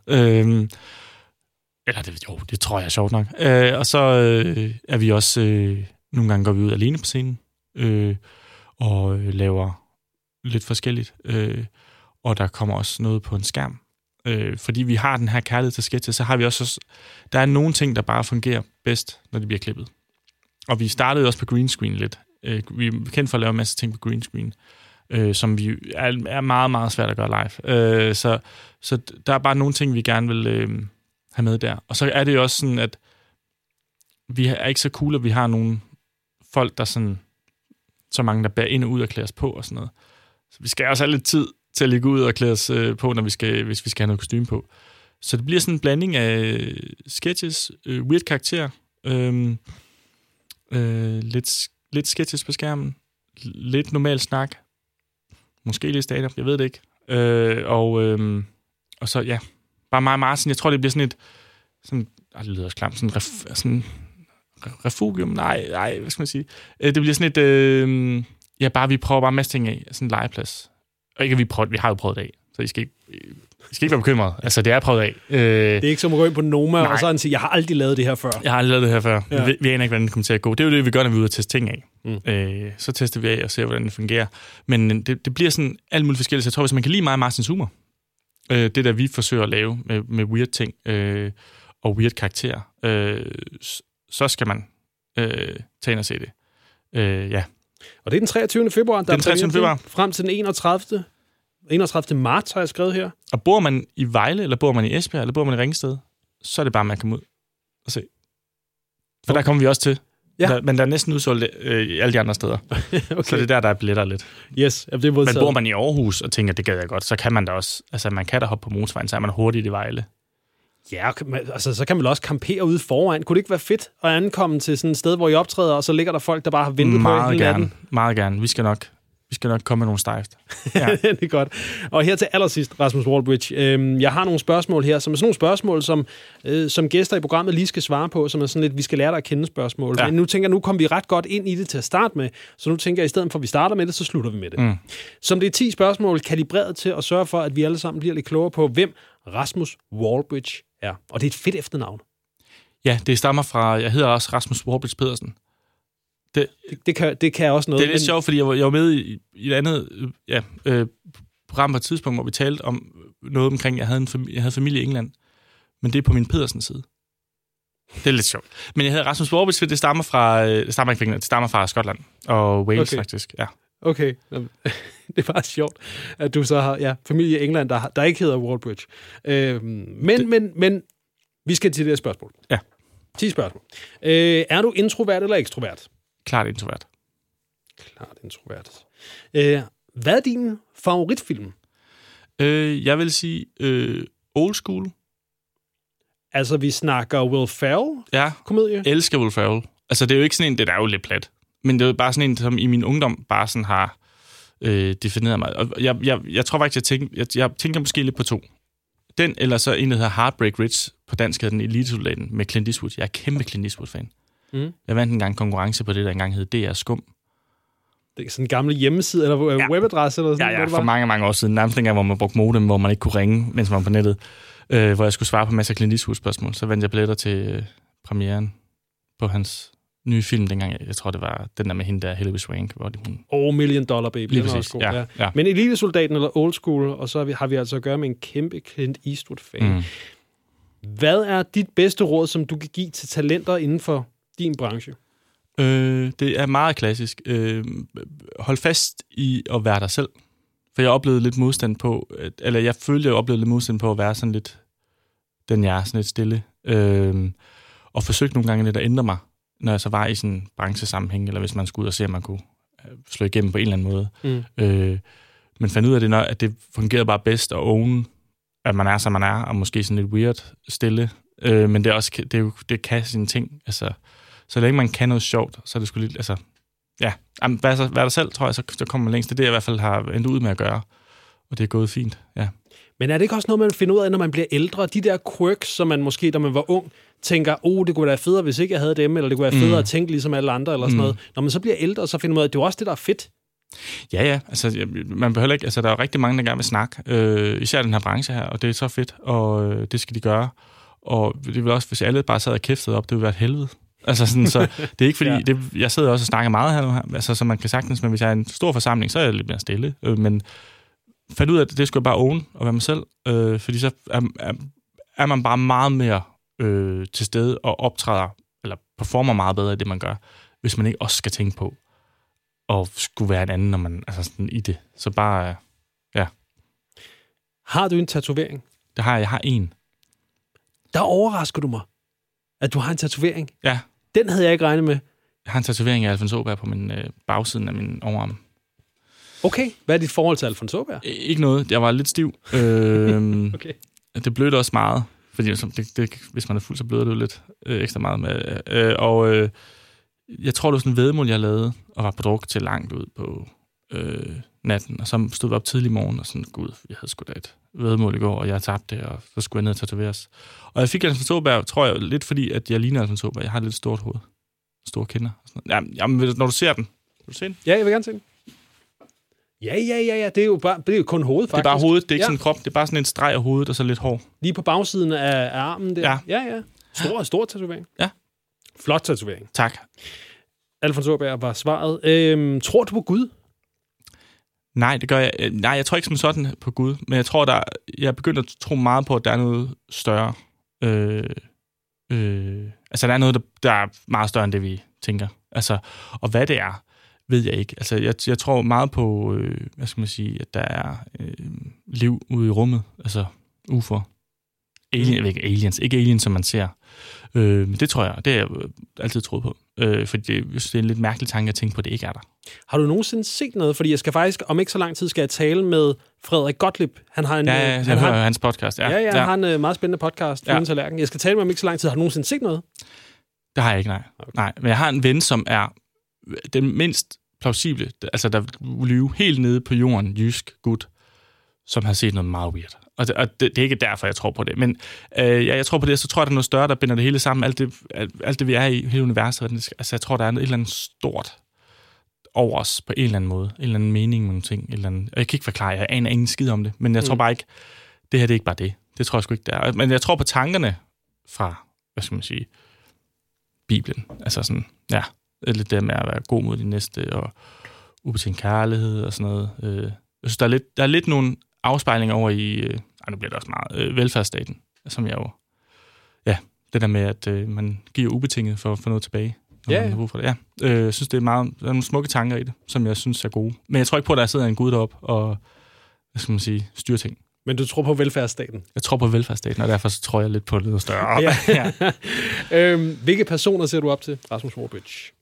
Det tror jeg er sjovt nok. Og så er vi også, nogle gange går vi ud alene på scenen, og laver lidt forskelligt. Og der kommer også noget på en skærm. Fordi vi har den her kærlighed til sketches, så har vi også, der er nogle ting, der bare fungerer bedst, når de bliver klippet. Og vi startede også på green screen lidt. Vi er kendt for at lave en masse ting på green screen, som vi er meget, meget svært at gøre live. Så der er bare nogle ting, vi gerne vil have med der. Og så er det jo også sådan, at vi er ikke så cool, at vi har nogle folk, der sådan, så mange, der bærer ind og ud og klæder os på og sådan noget. Så vi skal også have lidt tid til at ligge ud og klæde os på, hvis vi skal have noget kostume på. Så det bliver sådan en blanding af sketches, weird karakterer, lidt sketches på skærmen, lidt normal snak, måske lidt stand-up, jeg ved det ikke. Og så, ja, bare mig og Martin. Jeg tror, det bliver sådan det lyder også klamt, sådan refugium, nej, hvad skal man sige? Det bliver sådan et, vi prøver bare en masse ting af, sådan en legeplads. Og ikke, vi har jo prøvet det af, så I skal ikke være bekymret. Altså, det er prøvet af. Det er ikke som at gå ind på Noma, og så sige, jeg har aldrig lavet det her før. Jeg har aldrig lavet det her før. Ja. Vi aner ikke, hvordan det kommer til at gå. Det er jo det, vi gør, når vi er ude og teste ting af. Så tester vi af og ser, hvordan det fungerer. Men det bliver sådan alt muligt forskelligt. Så jeg tror, hvis man kan lide mig og Martins humor, det der, vi forsøger at lave med weird ting og weird karakterer, så skal man tage ind og se det. Ja. Og det er den 23. februar, der den 23. februar. Frem til den 31. marts, har jeg skrevet her. Og bor man i Vejle, eller bor man i Esbjerg, eller bor man i Ringsted, så er det bare, man kan ud og se. For der kommer vi også til. Ja. Men der er næsten udsolgt alle de andre steder. Okay. Så det er der er billetter lidt. Yes, det er modtaget. Men bor man i Aarhus og tænker, det gad jeg godt, så kan man da også, altså man kan da hoppe på motorvejen, så er man hurtigt i Vejle. Ja, altså så kan man også campere ude foran. Kunne det ikke være fedt at ankomme til sådan et sted, hvor I optræder, og så ligger der folk, der bare har ventet på hele natten? Meget gerne. Vi skal nok komme med nogle stejft. Ja. Det er godt. Og her til allersidst, Rasmus Wallbridge, jeg har nogle spørgsmål her, som er sådan nogle spørgsmål, som gæster i programmet lige skal svare på, som er sådan lidt, vi skal lære dig at kende spørgsmål. Ja. Men nu kommer vi ret godt ind i det til at starte med, så nu tænker jeg, i stedet for at vi starter med det, så slutter vi med det. Som det er 10 spørgsmål, kalibreret til at sørge for, at vi alle sammen bliver lidt klogere på, hvem Rasmus Wallbridge er. Og det er et fedt efternavn. Ja, det stammer fra, jeg hedder også Rasmus Wallbridge Pedersen. Det kan også noget. Det er lidt sjovt, fordi jeg var med i et andet program på et tidspunkt, hvor vi talte om noget omkring, jeg havde familie i England, men det er på min Pedersens side. Det er lidt sjovt. Men jeg hedder Rasmus Wallbridge, for det stammer fra Skotland og Wales, faktisk. Ja. Okay, det er bare sjovt, at du så har familie i England, der ikke hedder Wallbridge. Men vi skal til det her spørgsmål. Ja. 10 spørgsmål. Er du introvert eller ekstrovert? Klart introvert. Klart introvert. Hvad er din favoritfilm? Jeg vil sige old school. Altså, vi snakker Will Ferrell-komedie? Ja, elsker Will Ferrell. Altså, det er jo ikke sådan en, det er jo lidt plat. Men det er jo bare sådan en, som i min ungdom bare sådan har defineret mig. Og jeg tror faktisk, jeg tænker måske lidt på 2. Den, eller så en, der hedder Heartbreak Ridge, på dansk hedder den Elitesoldaten, med Clint Eastwood. Jeg er kæmpe Clint Eastwood-fan. Jeg vandt engang konkurrence på det, der engang hed DR Skum. Det er sådan en gammel hjemmeside, eller webadresse, eller sådan noget? Ja, for mange, mange år siden. Nærmest dengang, hvor man brugte modem, hvor man ikke kunne ringe, mens man var på nettet. Hvor jeg skulle svare på masser af Clint Eastwood-spørgsmål. Så vandt jeg billetter til premieren på hans nye film dengang. Jeg tror, det var den der med hende der, Hilary Swank, hvor hun... $1 Million Baby. Lige præcis, ja. Men Elitesoldaten eller Old School, og så har vi altså at gøre med en kæmpe Clint Eastwood-fan. Hvad er dit bedste råd, som du kan give til talenter inden for din branche? Det er meget klassisk. Hold fast i at være dig selv. For jeg oplevede lidt modstand på, eller jeg følte, jeg oplevede lidt modstand på at være sådan lidt, den jeg er, sådan lidt stille. Og forsøgte nogle gange lidt at ændre mig, når jeg så var i sådan en branchesammenhæng, eller hvis man skulle ud og se, om man kunne slå igennem på en eller anden måde. Men fandt ud af det, at det fungerede bare bedst at own, at man er, som man er, og måske sådan lidt weird stille. Men det er også, det kan sine ting. Altså, så længe man kan noget sjovt, så er det sgu lidt, altså, ja. Vær der selv, tror jeg, så kommer man længst. Det er det, jeg i hvert fald har endt ud med at gøre. Og det er gået fint, ja. Men er det ikke også noget, man finder ud af, når man bliver ældre? De der quirks, som man måske, da man var ung, tænker, det kunne være federe, hvis ikke jeg havde dem, eller det kunne være federe at tænke ligesom alle andre, eller sådan noget. Når man så bliver ældre, så finder man ud af, at det er også det, der er fedt. Ja. Altså, man behøver ikke... Altså, der er rigtig mange, der gerne vil snakke. Især den her branche her, og det er så fedt, og det skal de gøre. Og det vil også, hvis alle bare sad og kæftede op, det ville være et helvede. Altså sådan, så det er ikke fordi... jeg sidder også og snakker meget her, altså, så man kan sagtens, men hvis jeg er en stor forsamling, så er jeg lidt mere stille. Men fandt ud af, at det skulle jeg bare own og være mig selv, fordi så er man bare meget mere til stede og optræder, eller performer meget bedre i det, man gør, hvis man ikke også skal tænke på at skulle være en anden, når man er sådan i det. Så bare, ja. Har du en tatovering? Det har jeg. Jeg har en. Der overrasker du mig, at du har en tatovering. Ja. Den havde jeg ikke regnet med. Jeg har en tatovering af Alfons Åberg på min bagsiden af min overarm. Okay. Hvad er dit forhold til Alfons Åberg? Ikke noget. Jeg var lidt stiv. Okay. Det blødte også meget, fordi hvis man er fuld, så bløder det jo lidt ekstra meget med. Jeg tror, det var sådan en væddemål, jeg lavede, og var på druk til langt ud på natten, og så stod vi op tidlig morgen, og sådan, gud, jeg havde sgu da et væddemål i går, og jeg tabte det, og så skulle jeg ned og tatoveres. Og jeg fik Alfons Åberg, tror jeg, lidt fordi, at jeg ligner Alfons Åberg. Jeg har et lidt stort hoved. Store kinder. Jamen, når du ser den. Vil du se den? Ja, jeg vil gerne se den. Ja. Det er jo kun hovedet, faktisk. Det er bare hovedet, det er ikke sådan en krop. Det er bare sådan en streg af hovedet, og så lidt hår. Lige på bagsiden af armen der. Ja. Stor tatovering. Ja. Flot tatovering. Tak. Alfons Åberg var svaret. Tror du på Gud? Nej, det gør jeg. Nej, jeg tror ikke som sådan på Gud, men jeg tror, jeg er begyndt at tro meget på, at der er noget større. Altså, der er noget, der er meget større end det, vi tænker. Altså, og hvad det er, ved jeg ikke. Altså, jeg tror meget på, hvad skal man sige, at der er liv ude i rummet. Altså, UFO'er. Ikke aliens, som man ser. Men det tror jeg, det har jeg altid troet på. Fordi det er en lidt mærkelig tanke at tænke på, at det ikke er der. Har du nogensinde set noget? Fordi jeg skal faktisk, om ikke så lang tid, skal jeg tale med Frederik Gottlieb. Han har en, jeg hører hans podcast. Ja, han har en meget spændende podcast. Ja. Jeg skal tale med ham ikke så lang tid. Har du nogensinde set noget? Det har jeg ikke, nej. Okay. Nej. Men jeg har en ven, som er den mindst plausible, altså der lyver helt nede på jorden, jysk gut, som har set noget meget weird. Og det er ikke derfor, jeg tror på det. Men jeg tror på det, så tror jeg, der er noget større, der binder det hele sammen. Alt det vi er i, hele universet. Altså, jeg tror, der er et eller andet stort over os på en eller anden måde. En eller anden mening med nogle ting. Jeg kan ikke forklare, jeg aner ingen skid om det. Men jeg tror bare ikke, det her det er ikke bare det. Det tror jeg sgu ikke, det er. Men jeg tror på tankerne fra, hvad skal man sige, Bibelen. Altså sådan, ja, lidt det med at være god mod de næste, og ubetinget kærlighed og sådan noget. Jeg synes, der er lidt nogle afspejlinger over i, nu bliver det også meget, velfærdsstaten, som jeg jo, ja, det der med, at man giver ubetinget for at få noget tilbage, når man har brug for det. Ja, jeg synes, det er meget, der er nogle smukke tanker i det, som jeg synes er gode. Men jeg tror ikke på, at der sidder en gud deroppe og, hvad skal man sige, styrer ting. Men du tror på velfærdsstaten? Jeg tror på velfærdsstaten, og derfor så tror jeg lidt på lidt større. Ja. Hvilke personer ser du op til, Rasmus Morbidge?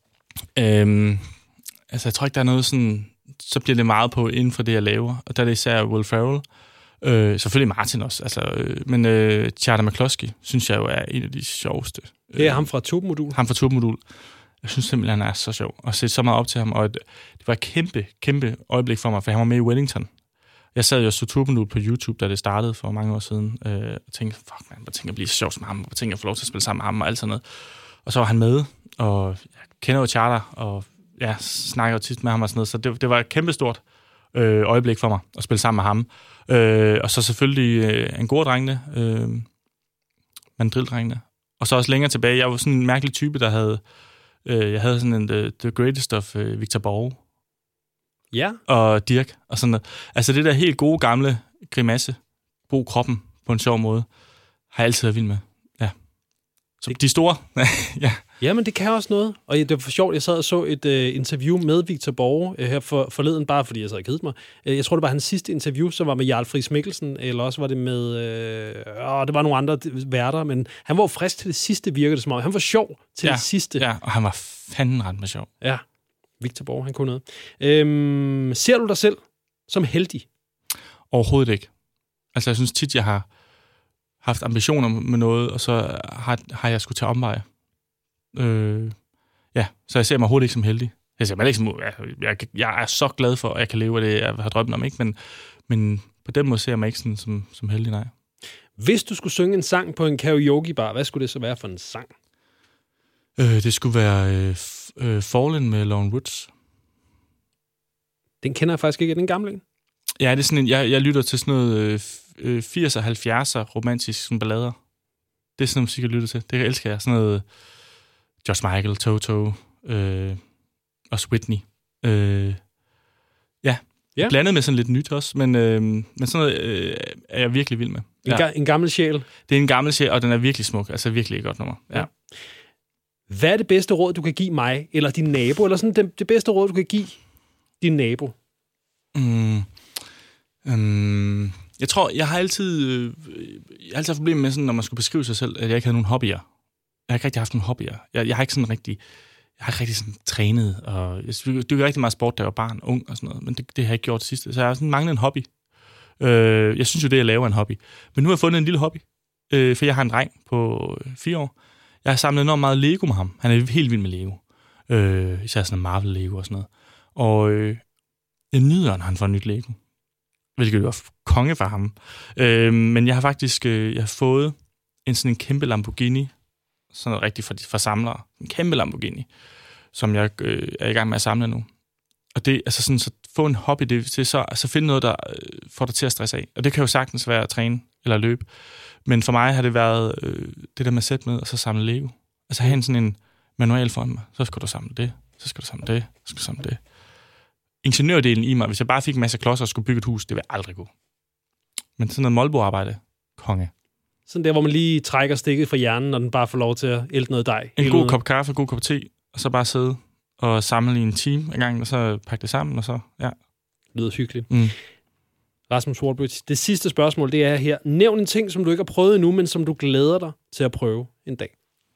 Altså, jeg tror ikke, der er noget sådan, så bliver det meget på inden for det, jeg laver. Og der er det især Will Ferrell. Selvfølgelig Martin også. Altså, men Charter McCloskey, synes jeg jo er en af de sjoveste. Det er ham fra Topmodul? Ham fra Topmodul. Jeg synes simpelthen, han er så sjov. Og set så meget op til ham. Og det var et kæmpe øjeblik for mig, for han var med i Wellington. Jeg sad jo og så Topmodul på YouTube, da det startede for mange år siden. Og tænkte, fuck man, hvor tænker jeg blive så sjov som ham? Hvor tænker jeg få lov til at spille sammen med ham og alt sådan noget. Og så var han med, og jeg kender jo Charter, og jeg snakker jo tit med ham og sådan noget. Så det var et kæmpestort øjeblik for mig at spille sammen med ham. Og så selvfølgelig Angora-drengene, Mandrill-drengene. Og så også længere tilbage, jeg var sådan en mærkelig type, der havde Jeg havde sådan en The Greatest of Victor Borge. Ja. Og Dirch og sådan noget. Altså det der helt gode gamle grimasse, brug kroppen på en sjov måde, har jeg altid været vild med. Ja. Så de store, ja. Ja, men det kan også noget. Og det var for sjovt, jeg sad og så et interview med Victor Borge her forleden, bare fordi jeg sad og kedede mig. Jeg tror, det var hans sidste interview, som var med Jarl Friis Mikkelsen, eller også var det med... det var nogle andre værter, men han var frisk til det sidste, virkede det som om. Han var sjov til det sidste. Ja, og han var fanden ret med sjov. Ja, Victor Borge, han kunne noget. Ser du dig selv som heldig? Overhovedet ikke. Altså, jeg synes tit, jeg har haft ambitioner med noget, og så har jeg skulle tage omveje. Så jeg ser mig overhovedet ikke som heldig. Jeg ser mig ikke som... Jeg er så glad for, at jeg kan leve af det, jeg har drømt om, ikke? Men på den måde ser jeg mig ikke sådan som heldig, nej. Hvis du skulle synge en sang på en karaokebar, hvad skulle det så være for en sang? Det skulle være Fallen med Lauren Woods. Den kender jeg faktisk ikke. Er den gamle en? Ja, det er sådan en... Jeg lytter til sådan noget 80'er, 70'er romantisk sådan ballader. Det er sådan noget musik, jeg lytter til. Det elsker jeg. Sådan noget George Michael, Toto, og Whitney. Blandet med sådan lidt nyt også, men sådan noget er jeg virkelig vild med. En gammel sjæl? Det er en gammel sjæl, og den er virkelig smuk. Altså virkelig et godt nummer. Ja. Hvad er det bedste råd, du kan give mig, eller din nabo, eller sådan det bedste råd, du kan give din nabo? Jeg tror, jeg har altid haft problemer med, sådan, når man skulle beskrive sig selv, at jeg ikke havde nogen hobbyer. Jeg har ikke rigtig haft nogen hobbyer. Jeg har ikke sådan rigtig... Jeg har ikke rigtig sådan trænet, og jeg dykker rigtig meget sport, da jeg var barn, ung og sådan noget, men det har jeg ikke gjort det sidste. Så jeg har sådan manglet en hobby. Jeg synes jo, det jeg laver er en hobby. Men nu har jeg fundet en lille hobby, for jeg har en dreng på 4 år. Jeg har samlet enormt meget Lego med ham. Han er helt vild med Lego. Især sådan Marvel-Lego og sådan noget. Og jeg nyder, når han får nyt Lego. Hvilket jo er konge for ham. Men jeg har faktisk jeg har fået sådan en kæmpe Lamborghini, sådan noget rigtigt for samlere. En kæmpe Lamborghini, som jeg er i gang med at samle nu. Og det, altså sådan, så få en hobby, det er så altså finde noget, der får dig til at stresse af. Og det kan jo sagtens være at træne eller løbe. Men for mig har det været det der med at sætte med og så samle Lego. Altså have sådan en manual for mig. Så skal du samle det, så skal du samle det, så skal du samle det. Ingeniørdelen i mig, hvis jeg bare fik en masse klodser og skulle bygge et hus, det vil aldrig gå. Men sådan noget Molbo-arbejde, konge. Sådan der, hvor man lige trækker stikket fra hjernen, når den bare får lov til at ælte noget dej. En god kop kaffe, en god kop te, og så bare sidde og samle i en time en gang, og så pakke det sammen, og så, ja. Det lyder hyggeligt. Rasmus Wallbridge, det sidste spørgsmål, det er her. Nævn en ting, som du ikke har prøvet endnu, men som du glæder dig til at prøve en dag.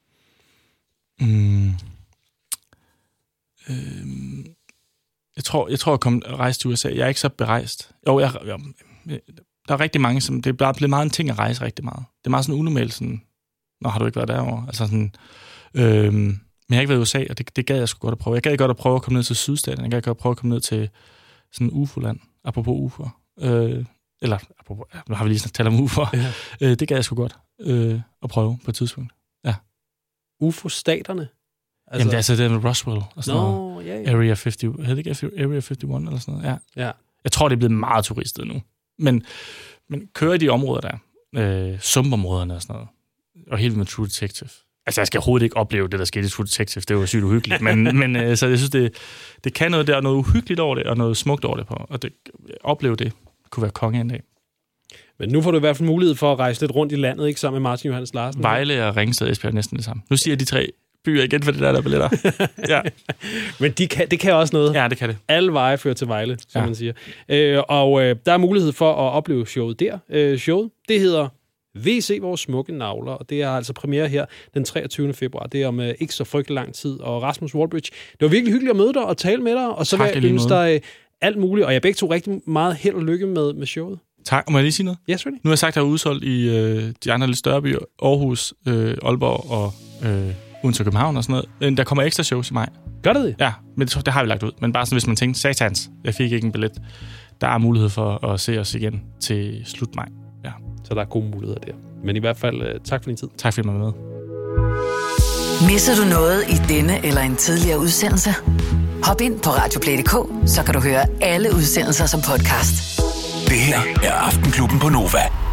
Jeg tror, at rejse til USA. Jeg er ikke så berejst. Jo, der er rigtig mange, som... Det er blevet meget en ting at rejse rigtig meget. Det er meget sådan unormalt, sådan... Nå, har du ikke været derovre? Altså sådan... men jeg har ikke været i USA, og det gad jeg sgu godt at prøve. Jeg gad godt at prøve at komme ned til Sydstaten. Jeg gad godt at prøve at komme ned til sådan UFO-land. Apropos UFO'er. Nu har vi lige talt om UFO'er. Ja. Det gad jeg sgu godt at prøve på et tidspunkt. Ja. UFO-staterne? Altså... Jamen, det er altså det med Roswell og sådan noget. Ja. Area 50... Hedder det ikke Area 51 eller sådan noget? Ja. Jeg tror, det er blevet meget turistet nu. Men kører i de områder der, sumpområderne og sådan noget, og helt med True Detective. Altså, jeg skal overhovedet ikke opleve det, der skete i True Detective. Det var sygt uhyggeligt. men så jeg synes, det kan noget der, noget uhyggeligt over det, og noget smukt over det på. Og opleve det kunne være konge en dag. Men nu får du i hvert fald mulighed for at rejse lidt rundt i landet, ikke, sammen med Martin Johs. Larsen. Vejle og Ringsted og Esbjerg næsten det samme. Nu siger jeg de 3 byer igen for det der billetter. Ja. Men det kan også noget. Ja, det kan det. Alle veje fører til Vejle, som man siger. Der er mulighed for at opleve showet der. Showet, det hedder VC Vores Smukke Navler, og det er altså premiere her den 23. februar. Det er om ikke så frygtelig lang tid. Og Rasmus Wallbridge, det var virkelig hyggeligt at møde dig og tale med dig, og så vil jeg ønske dig alt muligt. Og jeg begge to rigtig meget held og lykke med showet. Tak. Må jeg lige sige noget? Ja, selvfølgelig. Nu har jeg sagt, at jeg er udsolgt i de andre lidt større byer, Aarhus, Aalborg og Odense og København og sådan noget. Men der kommer ekstra shows i maj. Gør det? Ja, men det har vi lagt ud. Men bare sådan, hvis man tænker, satans, jeg fik ikke en billet. Der er mulighed for at se os igen til slut maj. Ja. Så der er gode muligheder der. Men i hvert fald, tak for din tid. Tak fordi du var med. Misser du noget i denne eller en tidligere udsendelse? Hop ind på radioplay.dk, så kan du høre alle udsendelser som podcast. Det her er Aftenklubben på Nova.